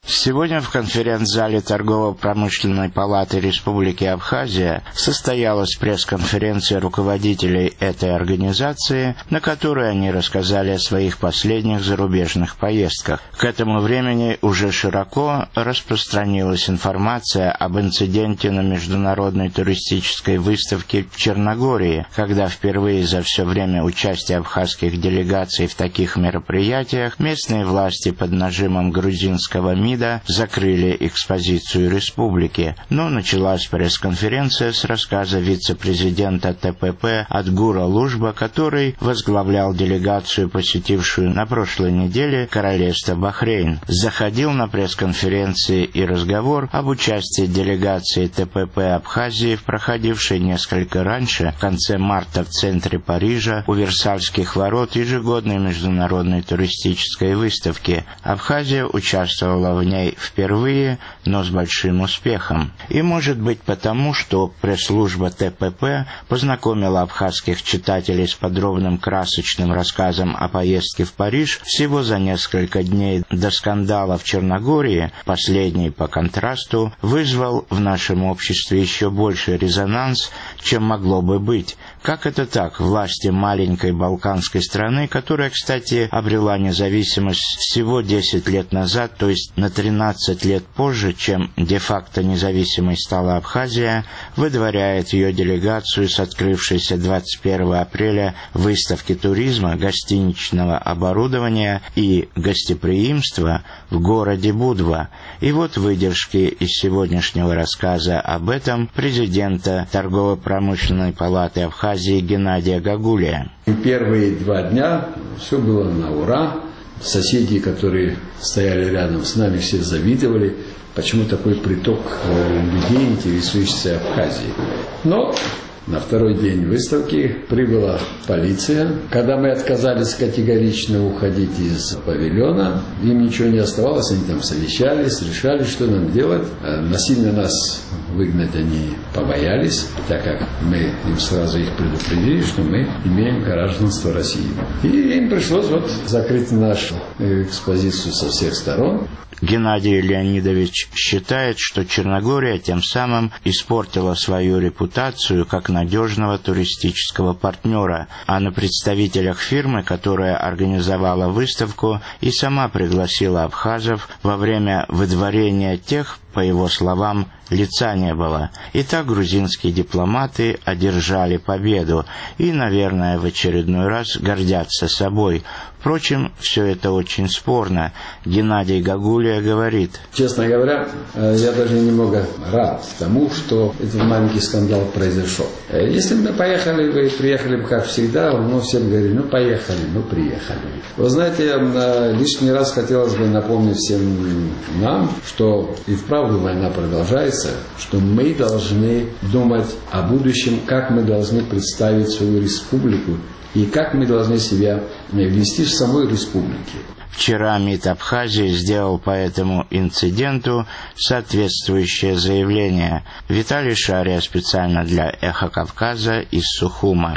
Сегодня в конференц-зале Торгово-промышленной палаты Республики Абхазия состоялась пресс-конференция руководителей этой организации, на которой они рассказали о своих последних зарубежных поездках. К этому времени уже широко распространилась информация об инциденте на международной туристической выставке в Черногории, когда впервые за все время участия абхазских делегаций в таких мероприятиях местные власти под нажимом грузинского МИДа закрыли экспозицию республики, но началась пресс-конференция с рассказа вице-президента ТПП Адгура Лужба, который возглавлял делегацию, посетившую на прошлой неделе королевство Бахрейн. Заходил на пресс-конференции и разговор об участии делегации ТПП Абхазии в проходившей несколько раньше, в конце марта в центре Парижа, у Версальских ворот ежегодной международной туристической выставки. Абхазия участвовала в ней впервые, но с большим успехом. И может быть потому, что пресс-служба ТПП познакомила абхазских читателей с подробным красочным рассказом о поездке в Париж всего за несколько дней до скандала в Черногории, последний, по контрасту, вызвал в нашем обществе еще больший резонанс, чем могло бы быть. Как это так? Власти маленькой балканской страны, которая, кстати, обрела независимость всего десять лет назад, то есть на тринадцать лет позже, чем де-факто независимой стала Абхазия, выдворяет ее делегацию с открывшейся двадцать первого апреля выставки туризма, гостиничного оборудования и гостеприимства в городе Будва. И вот выдержки из сегодняшнего рассказа об этом президента Торгово-промышленной палаты Абхазии Геннадия Гагулия. Первые два дня все было на ура. Соседи, которые стояли рядом с нами, все завидовали, почему такой приток людей, интересующихся Абхазией. Но на второй день выставки прибыла полиция. Когда мы отказались категорично уходить из павильона, им ничего не оставалось, они там совещались, решали, что нам делать. Насильно нас выгнать они побоялись, так как мы им сразу их предупредили, что мы имеем гражданство России. И им пришлось вот закрыть нашу экспозицию со всех сторон. Геннадий Леонидович считает, что Черногория тем самым испортила свою репутацию как надежного туристического партнера, а на представителях фирмы, которая организовала выставку и сама пригласила абхазов, во время выдворения тех, по его словам, лица не было. И так грузинские дипломаты одержали победу и, наверное, в очередной раз гордятся собой. Впрочем, все это очень спорно. Геннадий Гагулия говорит: честно говоря, я даже немного рад тому, что этот маленький скандал произошел. Если бы мы поехали, вы приехали бы как всегда, ну все бы говорили, ну поехали, ну приехали. Вы знаете, лишний раз хотелось бы напомнить всем нам, что и вправду война продолжается, что мы должны думать о будущем, как мы должны представить свою республику и как мы должны себя вести в самой республике. Вчера МИД Абхазии сделал по этому инциденту соответствующее заявление. Виталий Шария специально для «Эхо Кавказа» из Сухума.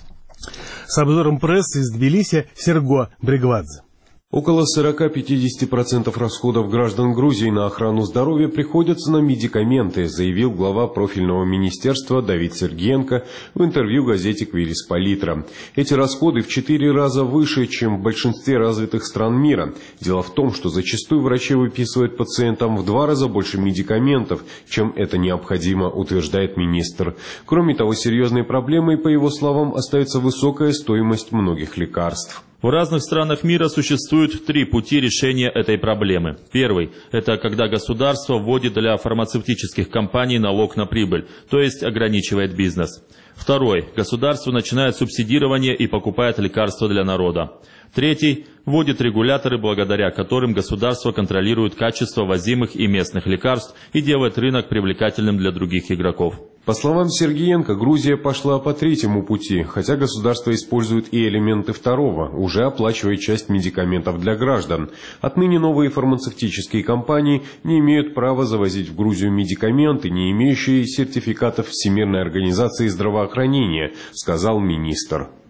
С обзором прессы из Тбилиси Серго Бригвадзе. Около сорок-пятьдесят процентов расходов граждан Грузии на охрану здоровья приходятся на медикаменты, заявил глава профильного министерства Давид Сергиенко в интервью газете «Квирис-Палитра». Эти расходы в четыре раза выше, чем в большинстве развитых стран мира. Дело в том, что зачастую врачи выписывают пациентам в два раза больше медикаментов, чем это необходимо, утверждает министр. Кроме того, серьезной проблемой, по его словам, остается высокая стоимость многих лекарств. В разных странах мира существуют три пути решения этой проблемы. Первый – это когда государство вводит для фармацевтических компаний налог на прибыль, то есть ограничивает бизнес. Второй – государство начинает субсидирование и покупает лекарства для народа. Третий – вводит регуляторы, благодаря которым государство контролирует качество возимых и местных лекарств и делает рынок привлекательным для других игроков. По словам Сергиенко, Грузия пошла по третьему пути, хотя государство использует и элементы второго, уже оплачивая часть медикаментов для граждан. Отныне новые фармацевтические компании не имеют права завозить в Грузию медикаменты, не имеющие сертификатов Всемирной организации здравоохранения, сказал министр.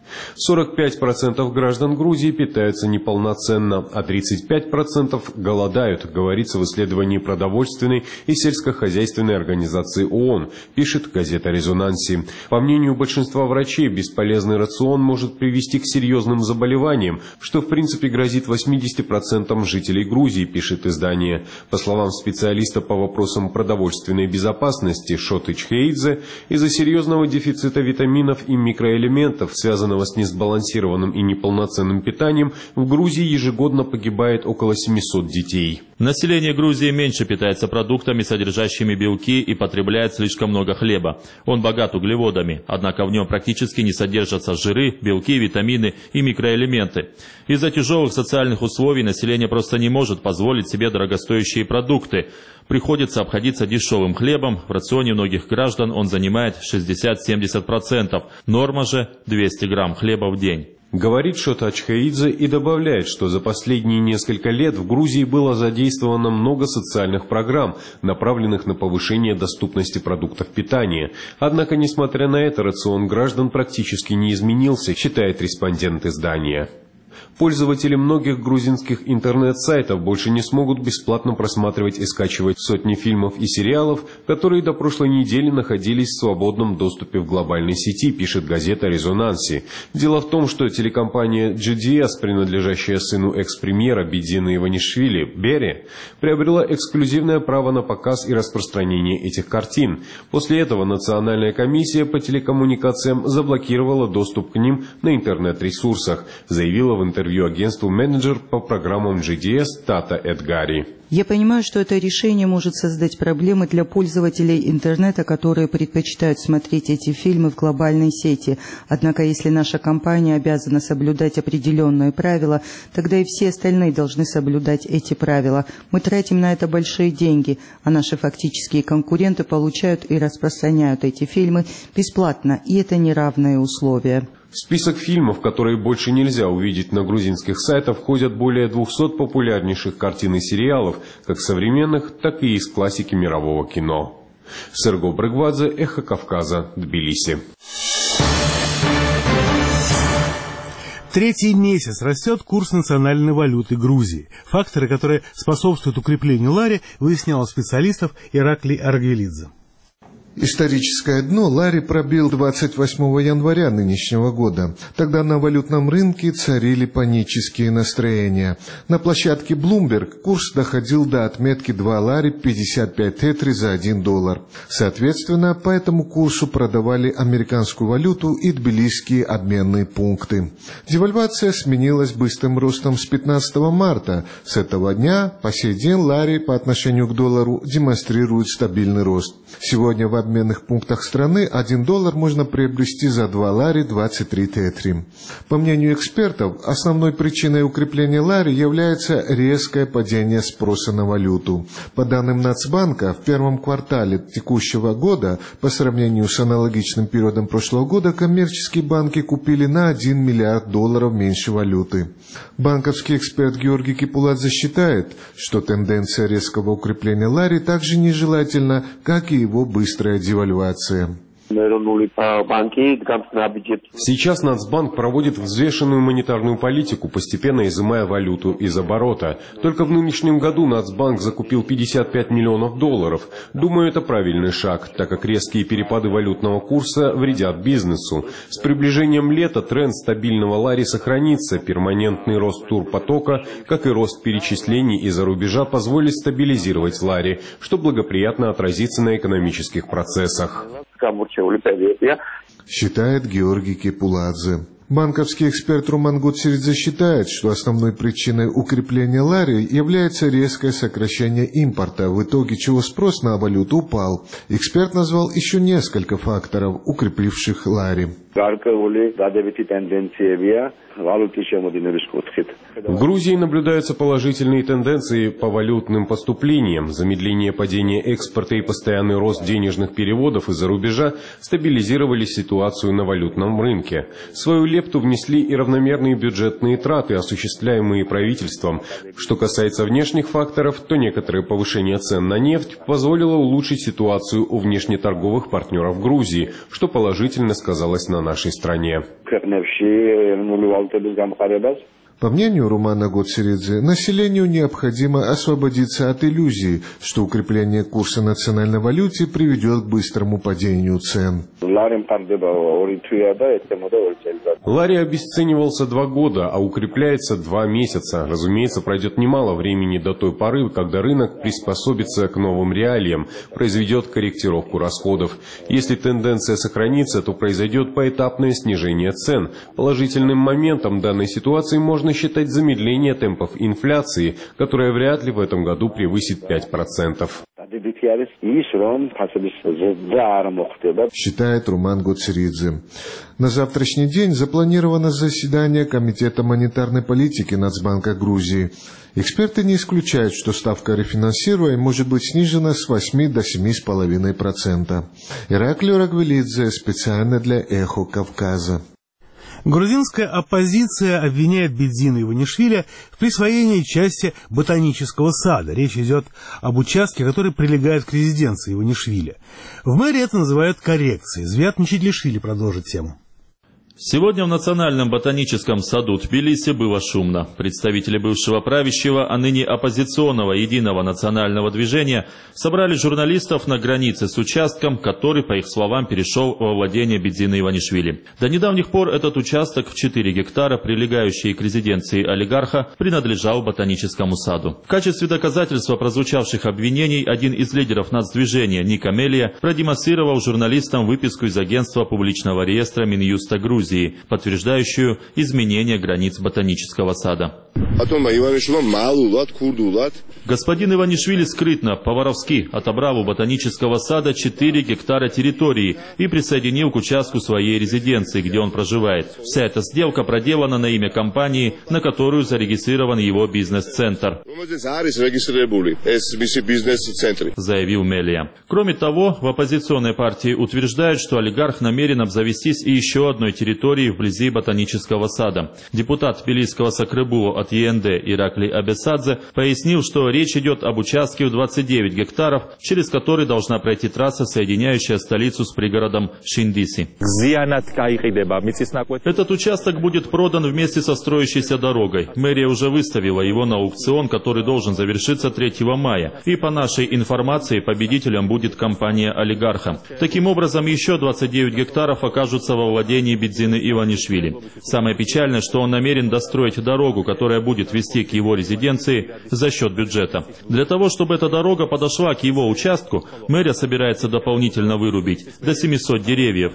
сорок пять процентов граждан Грузии питаются неполноценно, а тридцать пять процентов голодают, говорится в исследовании продовольственной и сельскохозяйственной организации ООН, пишет газета «Резонанси». По мнению большинства врачей, бесполезный рацион может привести к серьезным заболеваниям, что в принципе грозит восьмидесяти процентам жителей Грузии, пишет издание. По словам специалиста по вопросам продовольственной безопасности Шоты Чхеидзе, из-за серьезного дефицита витаминов и микроэлементов, связанного с несбалансированным и неполноценным питанием, в Грузии ежегодно погибает около семисот детей. Население Грузии меньше питается продуктами, содержащими белки, и потребляет слишком много хлеба. Он богат углеводами, однако в нем практически не содержатся жиры, белки, витамины и микроэлементы. Из-за тяжелых социальных условий население просто не может позволить себе дорогостоящие продукты. Приходится обходиться дешевым хлебом. В рационе многих граждан он занимает шестьдесят-семьдесят процентов. Норма же двести грамм хлеба в день. Говорит Шота Чхеидзе и добавляет, что за последние несколько лет в Грузии было задействовано много социальных программ, направленных на повышение доступности продуктов питания. Однако, несмотря на это, рацион граждан практически не изменился, считает респондент издания. Пользователи многих грузинских интернет-сайтов больше не смогут бесплатно просматривать и скачивать сотни фильмов и сериалов, которые до прошлой недели находились в свободном доступе в глобальной сети, пишет газета «Резонанси». Дело в том, что телекомпания джи ди эс, принадлежащая сыну экс-премьера Бедзины Иванишвили, Бере, приобрела эксклюзивное право на показ и распространение этих картин. После этого Национальная комиссия по телекоммуникациям заблокировала доступ к ним на интернет-ресурсах, заявила в интервью агентству менеджер по программам джи ди эс Тата Эдгари. Я понимаю, что это решение может создать проблемы для пользователей интернета, которые предпочитают смотреть эти фильмы в глобальной сети. Однако, если наша компания обязана соблюдать определенные правила, тогда и все остальные должны соблюдать эти правила. Мы тратим на это большие деньги, а наши фактические конкуренты получают и распространяют эти фильмы бесплатно, и это неравные условия. В список фильмов, которые больше нельзя увидеть на грузинских сайтах, входят более двухсот популярнейших картин и сериалов, как современных, так и из классики мирового кино. Серго Брыгвадзе, Эхо Кавказа, Тбилиси. Третий месяц растет курс национальной валюты Грузии. Факторы, которые способствуют укреплению лари, выяснял специалистов Ираклий Аргелидзе. Историческое дно лари пробил двадцать восьмого января нынешнего года. Тогда на валютном рынке царили панические настроения. На площадке Bloomberg курс доходил до отметки два лари пятьдесят пять тетри за один доллар. Соответственно, по этому курсу продавали американскую валюту и тбилисские обменные пункты. Девальвация сменилась быстрым ростом с пятнадцатого марта. С этого дня по сей день лари по отношению к доллару демонстрирует стабильный рост. Сегодня в обменных пунктах страны один доллар можно приобрести за два лари двадцать три тетри. По мнению экспертов, основной причиной укрепления лари является резкое падение спроса на валюту. По данным Нацбанка, в первом квартале текущего года, по сравнению с аналогичным периодом прошлого года, коммерческие банки купили на один миллиард долларов меньше валюты. Банковский эксперт Георгий Кипуладзе считает, что тенденция резкого укрепления лари также нежелательна, как и его быстрая девальвация. Сейчас Нацбанк проводит взвешенную монетарную политику, постепенно изымая валюту из оборота. Только в нынешнем году Нацбанк закупил пятьдесят пять миллионов долларов. Думаю, это правильный шаг, так как резкие перепады валютного курса вредят бизнесу. С приближением лета тренд стабильного лари сохранится. Перманентный рост турпотока, как и рост перечислений из-за рубежа, позволит стабилизировать лари, что благоприятно отразится на экономических процессах, считает Георгий Кипуладзе. Банковский эксперт Роман Гуцеридзе считает, что основной причиной укрепления лари является резкое сокращение импорта, в итоге чего спрос на валюту упал. Эксперт назвал еще несколько факторов, укрепливших лари. В Грузии наблюдаются положительные тенденции по валютным поступлениям. Замедление падения экспорта и постоянный рост денежных переводов из-за рубежа стабилизировали ситуацию на валютном рынке. Свою лепту внесли и равномерные бюджетные траты, осуществляемые правительством. Что касается внешних факторов, то некоторое повышение цен на нефть позволило улучшить ситуацию у внешнеторговых партнеров Грузии, что положительно сказалось на нашей стране. По мнению Румана Гоцеридзе, населению необходимо освободиться от иллюзии, что укрепление курса национальной валюты приведет к быстрому падению цен. Лари обесценивался два года, а укрепляется два месяца. Разумеется, пройдет немало времени до той поры, когда рынок приспособится к новым реалиям, произведет корректировку расходов. Если тенденция сохранится, то произойдет поэтапное снижение цен. Положительным моментом данной ситуации можно считать замедление темпов инфляции, которая вряд ли в этом году превысит пять процентов. Считает Руман Гоцеридзе. На завтрашний день запланировано заседание Комитета монетарной политики Нацбанка Грузии. Эксперты не исключают, что ставка рефинансирования может быть снижена с восьми до семи с половиной процентов. Ираклий Рагвелидзе специально для «Эхо Кавказа». Грузинская оппозиция обвиняет Бедзина Иванишвили в присвоении части ботанического сада. Речь идет об участке, который прилегает к резиденции Иванишвили. В мэрии это называют коррекцией. Звят Мичидлишвили продолжит тему. Сегодня в Национальном ботаническом саду Тбилиси было шумно. Представители бывшего правящего, а ныне оппозиционного единого национального движения собрали журналистов на границе с участком, который, по их словам, перешел во владение Бедзина Иванишвили. До недавних пор этот участок в четыре гектара, прилегающий к резиденции олигарха, принадлежал ботаническому саду. В качестве доказательства прозвучавших обвинений один из лидеров нацдвижения, Ника Мелия, продемонстрировал журналистам выписку из агентства публичного реестра Минюста Грузии, подтверждающую изменение границ ботанического сада. Господин Иванишвили скрытно, по-воровски, отобрал у ботанического сада четыре гектара территории и присоединил к участку своей резиденции, где он проживает. Вся эта сделка проделана на имя компании, на которую зарегистрирован его бизнес-центр, заявил Мелия. Кроме того, в оппозиционной партии утверждают, что олигарх намерен обзавестись и еще одной территорией вблизи ботанического сада. Депутат Тбилисского Сакребула от ЕНД Ираклий Абесадзе пояснил, что речь идет об участке в двадцать девять гектаров, через который должна пройти трасса, соединяющая столицу с пригородом Шиндиси. Этот участок будет продан вместе со строящейся дорогой. Мэрия уже выставила его на аукцион, который должен завершиться третьего мая. И по нашей информации победителем будет компания олигарха. Таким образом, еще двадцать девять гектаров окажутся во владении Бедзина Иванишвили. Самое печальное, что он намерен достроить дорогу, которая будет вести к его резиденции за счет бюджета. Для того, чтобы эта дорога подошла к его участку, мэрия собирается дополнительно вырубить до семисот деревьев.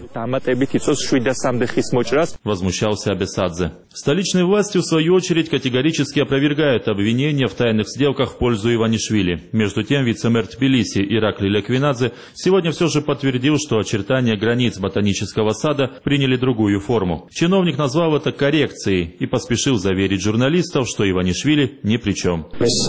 Возмущался Абесадзе. Столичные власти, в свою очередь, категорически опровергают обвинения в тайных сделках в пользу Иванишвили. Между тем, вице-мэр Тбилиси Ираклий Леквинадзе сегодня все же подтвердил, что очертания границ ботанического сада приняли другую форму. Чиновник назвал это коррекцией и поспешил заверить журналистов, что Иванишвили ни при чем.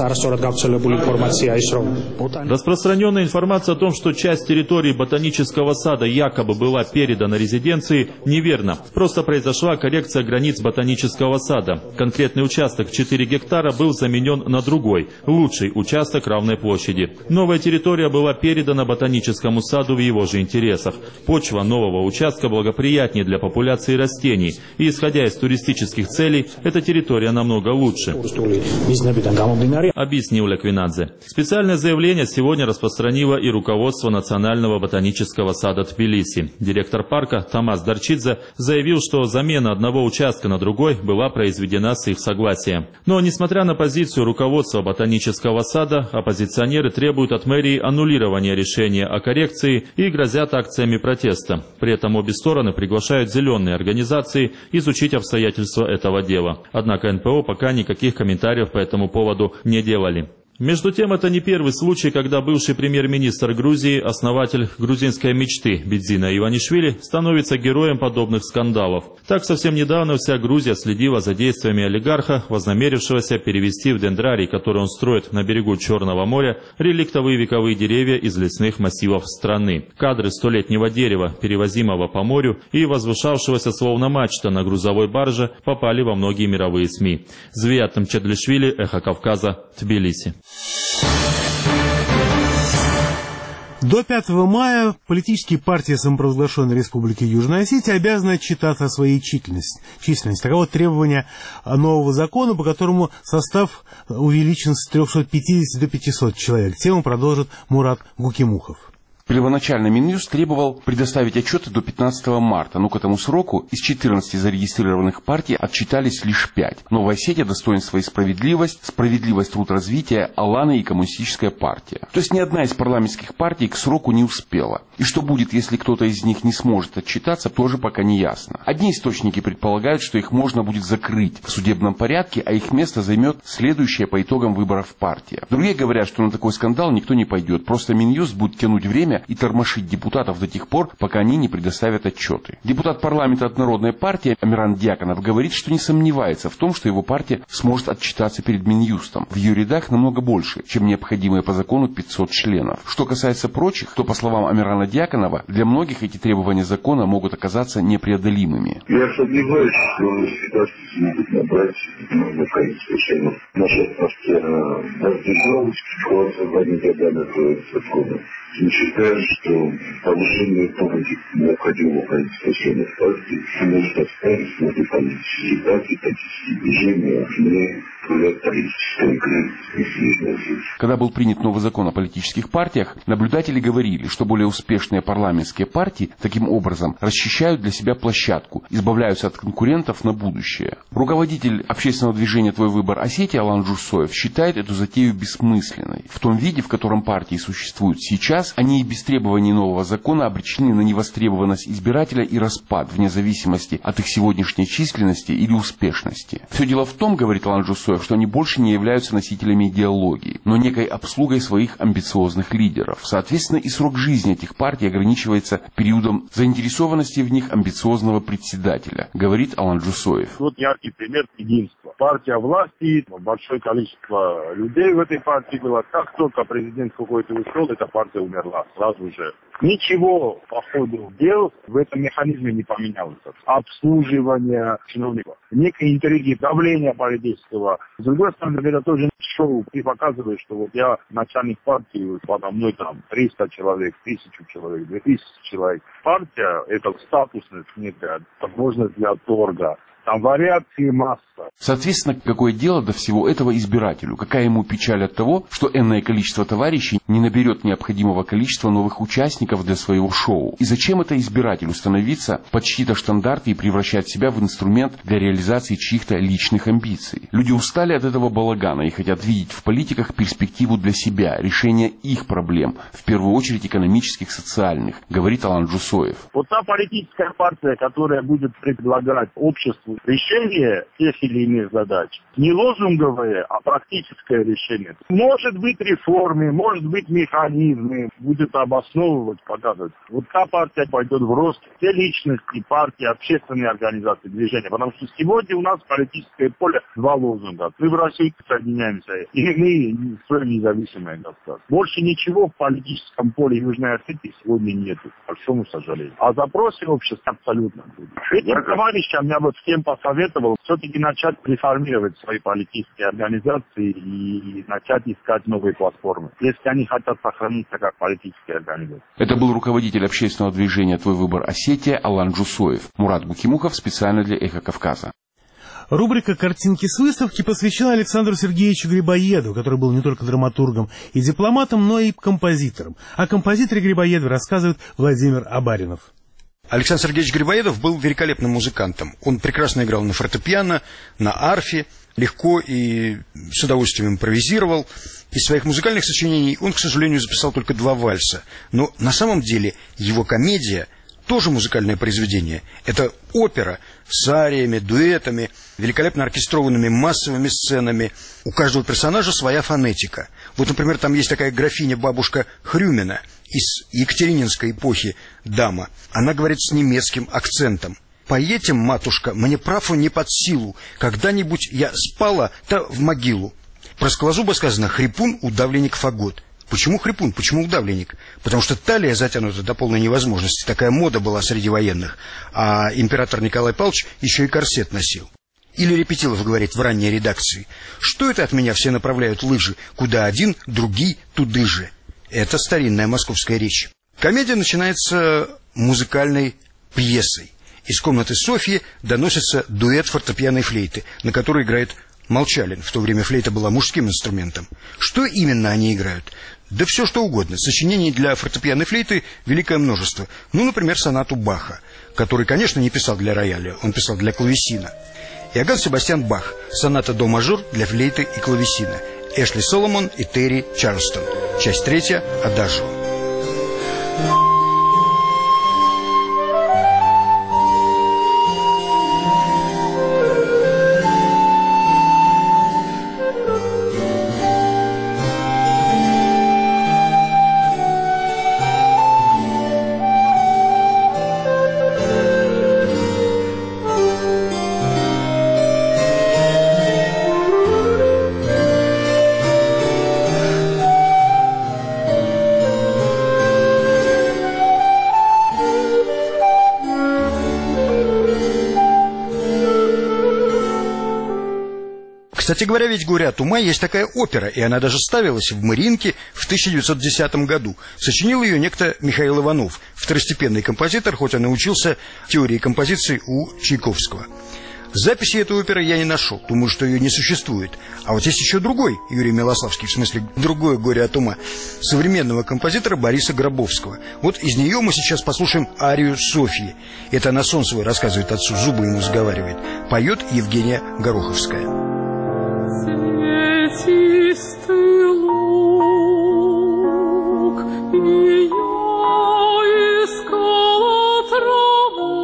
Распространенная информация о том, что часть территории ботанического сада якобы была передана резиденции, неверна. Просто произошла коррекция границ ботанического сада. Конкретный участок в четыре гектара был заменен на другой, лучший участок равной площади. Новая территория была передана ботаническому саду в его же интересах. Почва нового участка благоприятнее для популяции растений, и, исходя из туристических целей, эта территория намного лучше, объяснил Леквинадзе. Специальное заявление сегодня распространило и руководство Национального ботанического сада Тбилиси. Директор парка Тамас Дарчидзе заявил, что замена одного участка на другой была произведена с их согласия. Но, несмотря на позицию руководства ботанического сада, оппозиционеры требуют от мэрии аннулирования решения о коррекции и грозят акциями протеста. При этом обе стороны приглашают зеленые организации изучить обстоятельства этого дела. Однако эн пэ о пока никаких комментариев по этому поводу не делали. Между тем, это не первый случай, когда бывший премьер-министр Грузии, основатель грузинской мечты Бидзина Иванишвили, становится героем подобных скандалов. Так, совсем недавно вся Грузия следила за действиями олигарха, вознамерившегося перевести в дендрарий, который он строит на берегу Черного моря, реликтовые вековые деревья из лесных массивов страны. Кадры столетнего дерева, перевозимого по морю и возвышавшегося словно мачта на грузовой барже, попали во многие мировые СМИ. Звият Мчедлишвили, Эхо Кавказа, Тбилиси. До пятого мая политические партии самопровозглашенной Республики Южная Осетия обязаны отчитаться о своей численности. численности. Таково требование нового закона, по которому состав увеличен с трёхсот пятидесяти до пятисот человек. Тему продолжит Мурат Гукимухов. Первоначально Минюст требовал предоставить отчеты до пятнадцатого марта, но к этому сроку из четырнадцати зарегистрированных партий отчитались лишь пять. Новая Осетия, Достоинство и Справедливость, Справедливость, Труд, Развитие, Алана и Коммунистическая партия. То есть ни одна из парламентских партий к сроку не успела. И что будет, если кто-то из них не сможет отчитаться, тоже пока не ясно. Одни источники предполагают, что их можно будет закрыть в судебном порядке, а их место займет следующая по итогам выборов партия. Другие говорят, что на такой скандал никто не пойдет, просто Минюст будет тянуть время и тормошить депутатов до тех пор, пока они не предоставят отчеты. Депутат парламента от Народной партии Амиран Дьяконов говорит, что не сомневается в том, что его партия сможет отчитаться перед Минюстом. В ее рядах намного больше, чем необходимые по закону пятьсот членов. Что касается прочих, то, по словам Амирана Дьяконова, для многих эти требования закона могут оказаться непреодолимыми. Я сомневаюсь, что ситуацию смогут набрать много количество членов. Наша партия раздержалась, ситуация в одних годах закона. Мы считаем, что повышение необходимого количества членов партии может оставить многие политические партии, политические движения вне политической игры. Когда был принят новый закон о политических партиях, наблюдатели говорили, что более успешные парламентские партии таким образом расчищают для себя площадку, избавляются от конкурентов на будущее. Руководитель общественного движения «Твой выбор Осетия» Алан Джусоев считает эту затею бессмысленной. В том виде, в котором партии существуют сейчас, они и без требований нового закона обречены на невостребованность избирателя и распад, вне зависимости от их сегодняшней численности или успешности. Все дело в том, говорит Алан Джусоев, что они больше не являются носителями идеологии, но некой обслугой своих амбициозных лидеров. Соответственно, и срок жизни этих партий ограничивается периодом заинтересованности в них амбициозного председателя, говорит Алан Джусоев. Вот яркий пример единства. Партия власти, большое количество людей в этой партии было. Как только президент какой-то ушел, эта партия умерла сразу же. Ничего по ходу дел в этом механизме не поменялось. Обслуживание чиновников, некие интриги, давление политического. С другой стороны, это тоже шоу. Ты показываешь, что вот я начальник партии, подо мной там триста человек, тысячу человек, две тысячи человек. Партия — это статусность некая, возможность для торга. Там вариации масса. Соответственно, какое дело до всего этого избирателю? Какая ему печаль от того, что энное количество товарищей не наберет необходимого количества новых участников для своего шоу? И зачем это избирателю становиться под чьи-то штандарты и превращать себя в инструмент для реализации чьих-то личных амбиций? Люди устали от этого балагана и хотят видеть в политиках перспективу для себя, решение их проблем, в первую очередь экономических, социальных, говорит Алан Джусоев. Вот та политическая партия, которая будет предлагать обществу решение тех или иных задач. Не лозунговое, а практическое решение. Может быть реформы, может быть механизмы, будет обосновывать, показывать. Вот та партия пойдет в рост, все личности, партии, общественные организации, движения. Потому что сегодня у нас политическое поле два лозунга. Мы в России соединяемся, и мы строим независимое государство. Больше ничего в политическом поле Южной Осетии сегодня нету, к большому сожалению. А запросы общества абсолютно будут. Этим товарищам я вот всем посоветовал все-таки начать реформировать свои политические организации и начать искать новые платформы, если они хотят сохраниться как политические организации. Это был руководитель общественного движения «Твой выбор Осетия» Алан Джусоев. Мурат Гукимухов специально для «Эхо Кавказа». Рубрика «Картинки с выставки» посвящена Александру Сергеевичу Грибоедову, который был не только драматургом и дипломатом, но и композитором. О композиторе Грибоедове рассказывает Владимир Абаринов. Александр Сергеевич Грибоедов был великолепным музыкантом. Он прекрасно играл на фортепиано, на арфе, легко и с удовольствием импровизировал. Из своих музыкальных сочинений он, к сожалению, записал только два вальса. Но на самом деле его комедия тоже музыкальное произведение. Это опера с ариями, дуэтами, великолепно оркестрованными массовыми сценами. У каждого персонажа своя фонетика. Вот, например, там есть такая графиня-бабушка Хрюмина из Екатерининской эпохи, дама. Она говорит с немецким акцентом. «Поедьте, матушка, мне праву не под силу. Когда-нибудь я спала-то в могилу». Про Скалозуба сказано «хрипун, удавленник, фагот». Почему хрипун? Почему удавленник? Потому что талия затянута до полной невозможности. Такая мода была среди военных. А император Николай Павлович еще и корсет носил. Или Репетилов говорит в ранней редакции: «Что это от меня все направляют лыжи? Куда один, другие, туды же». Это старинная московская речь. Комедия начинается музыкальной пьесой. Из комнаты Софьи доносится дуэт фортепиано и флейты, на который играет Молчалин. В то время флейта была мужским инструментом. Что именно они играют? Да все что угодно. Сочинений для фортепиано и флейты великое множество. Ну, например, сонату Баха, который, конечно, не писал для рояля, он писал для клавесина. Иоганн Себастьян Бах, соната до мажор для флейты и клавесина. Эшли Соломон и Терри Чарльстон. Часть третья, адажио. Кстати говоря, ведь «Горе от ума» есть такая опера, и она даже ставилась в Мариинке в тысяча девятьсот десятом году. Сочинил ее некто Михаил Иванов, второстепенный композитор, хоть он и учился теории композиции у Чайковского. Записи этой оперы я не нашел, думаю, что ее не существует. А вот есть еще другой Юрий Милославский, в смысле другое «Горе от ума», современного композитора Бориса Гробовского. Вот из нее мы сейчас послушаем арию Софьи. Это она сон свой рассказывает отцу, зубы ему заговаривает. Поет Евгения Гороховская. Цветистый луг, и я искала траву,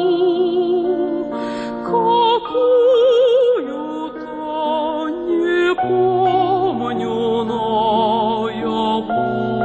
какую-то не помню наяву.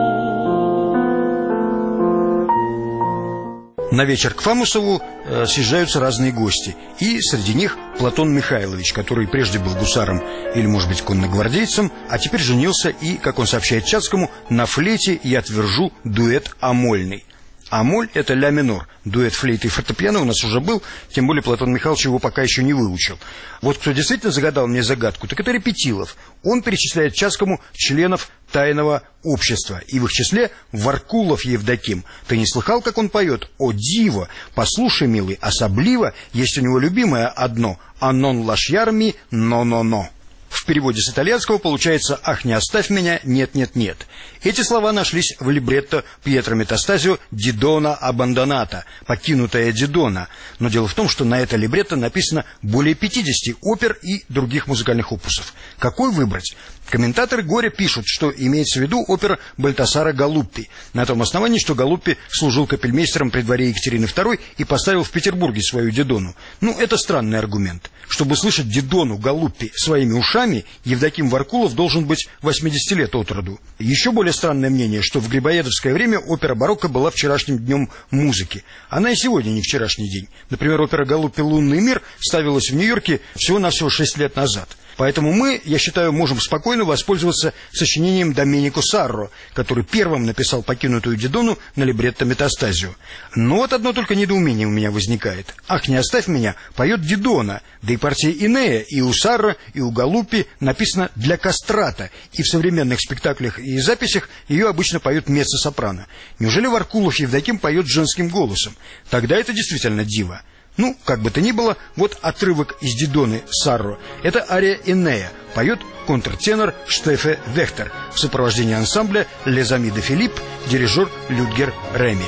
На вечер к Фамусову э, съезжаются разные гости. И среди них Платон Михайлович, который прежде был гусаром или, может быть, конногвардейцем, а теперь женился и, как он сообщает Чацкому, на флейте «Я твержу» дуэт амольный. Амоль – это ля минор. Дуэт флейты и фортепиано у нас уже был, тем более Платон Михайлович его пока еще не выучил. Вот кто действительно загадал мне загадку, так это Репетилов. Он перечисляет Чацкому членов тайного общества, и в их числе Варкулов Евдоким. Ты не слыхал, как он поет? О, диво! Послушай, милый, особливо есть у него любимое одно – «Аннон лашьярми, но-но-но». В переводе с итальянского получается «Ах, не оставь меня, нет-нет-нет». Эти слова нашлись в либретто Пьетро Метастазио «Дидона абандоната», «Покинутая Дидона». Но дело в том, что на это либретто написано более пятидесяти опер и других музыкальных опусов. Какой выбрать? Комментаторы «Горя» пишут, что имеется в виду опера Бальтасара Галуппи, на том основании, что Галуппи служил капельмейстером при дворе Екатерины второй и поставил в Петербурге свою Дидону. Ну, это странный аргумент. Чтобы слышать Дидону Галуппи своими ушами, Евдоким Варкулов должен быть восьмидесяти лет от роду. Еще более странное мнение, что в грибоедовское время опера барокко была вчерашним днем музыки. Она и сегодня не вчерашний день. Например, опера Галуппи «Лунный мир» ставилась в Нью-Йорке всего-навсего шесть лет назад. Поэтому мы, я считаю, можем спокойно воспользоваться сочинением Доменико Сарро, который первым написал «Покинутую Дидону» на либретто Метастазио. Но вот одно только недоумение у меня возникает. «Ах, не оставь меня» поет Дидона, да и партия Инея и у Сарро, и у Галуппи написана для кастрата, и в современных спектаклях и записях ее обычно поют меццо-сопрано. Неужели Варкулов Евдоким поет женским голосом? Тогда это действительно диво. Ну, как бы то ни было, вот отрывок из Дидоны Сарро. Это ария Энея. Поет контртенор Штефе Вехтер в сопровождении ансамбля «Les Amis de Philippe», дирижер Людгер Реми.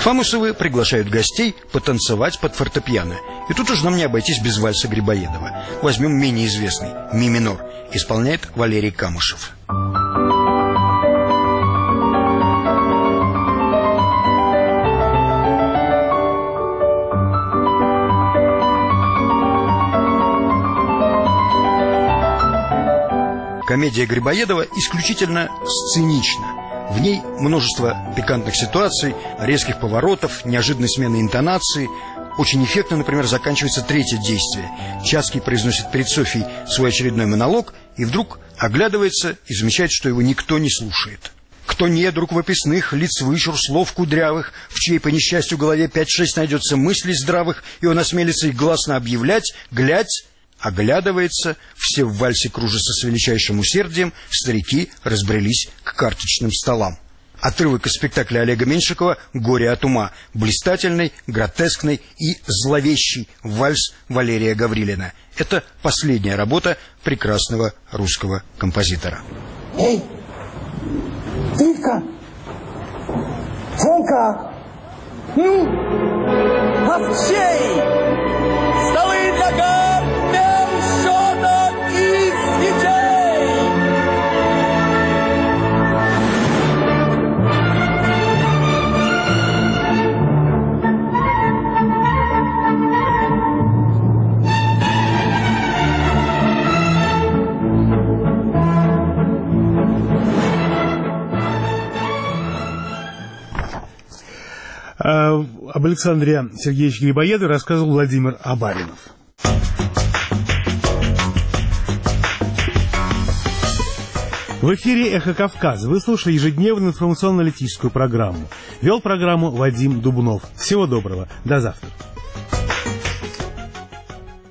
Фамусовы приглашают гостей потанцевать под фортепиано. И тут уж нам не обойтись без вальса Грибоедова. Возьмем менее известный «Ми минор». Исполняет Валерий Камышев. Комедия Грибоедова исключительно сценична. В ней множество пикантных ситуаций, резких поворотов, неожиданной смены интонации. Очень эффектно, например, заканчивается третье действие. Чацкий произносит перед Софьей свой очередной монолог и вдруг оглядывается и замечает, что его никто не слушает. Кто недруг выписных, лиц вышур, слов кудрявых, в чьей по несчастью голове пять-шесть найдется мыслей здравых, и он осмелится их гласно объявлять, глядь, оглядывается, все в вальсе кружатся с величайшим усердием, старики разбрелись к карточным столам. Отрывок из спектакля Олега Меньшикова «Горе от ума», блистательный, гротескный и зловещий вальс Валерия Гаврилина. Это последняя работа прекрасного русского композитора. Эй, Титка! Фонка! Ну, овчей! Столы для карт, мел, щеток и свечей! Об Александре Сергеевиче Грибоедове рассказывал Владимир Абаринов. В эфире «Эхо Кавказа» вы слушали ежедневную информационно-аналитическую программу. Вел программу Вадим Дубнов. Всего доброго. До завтра.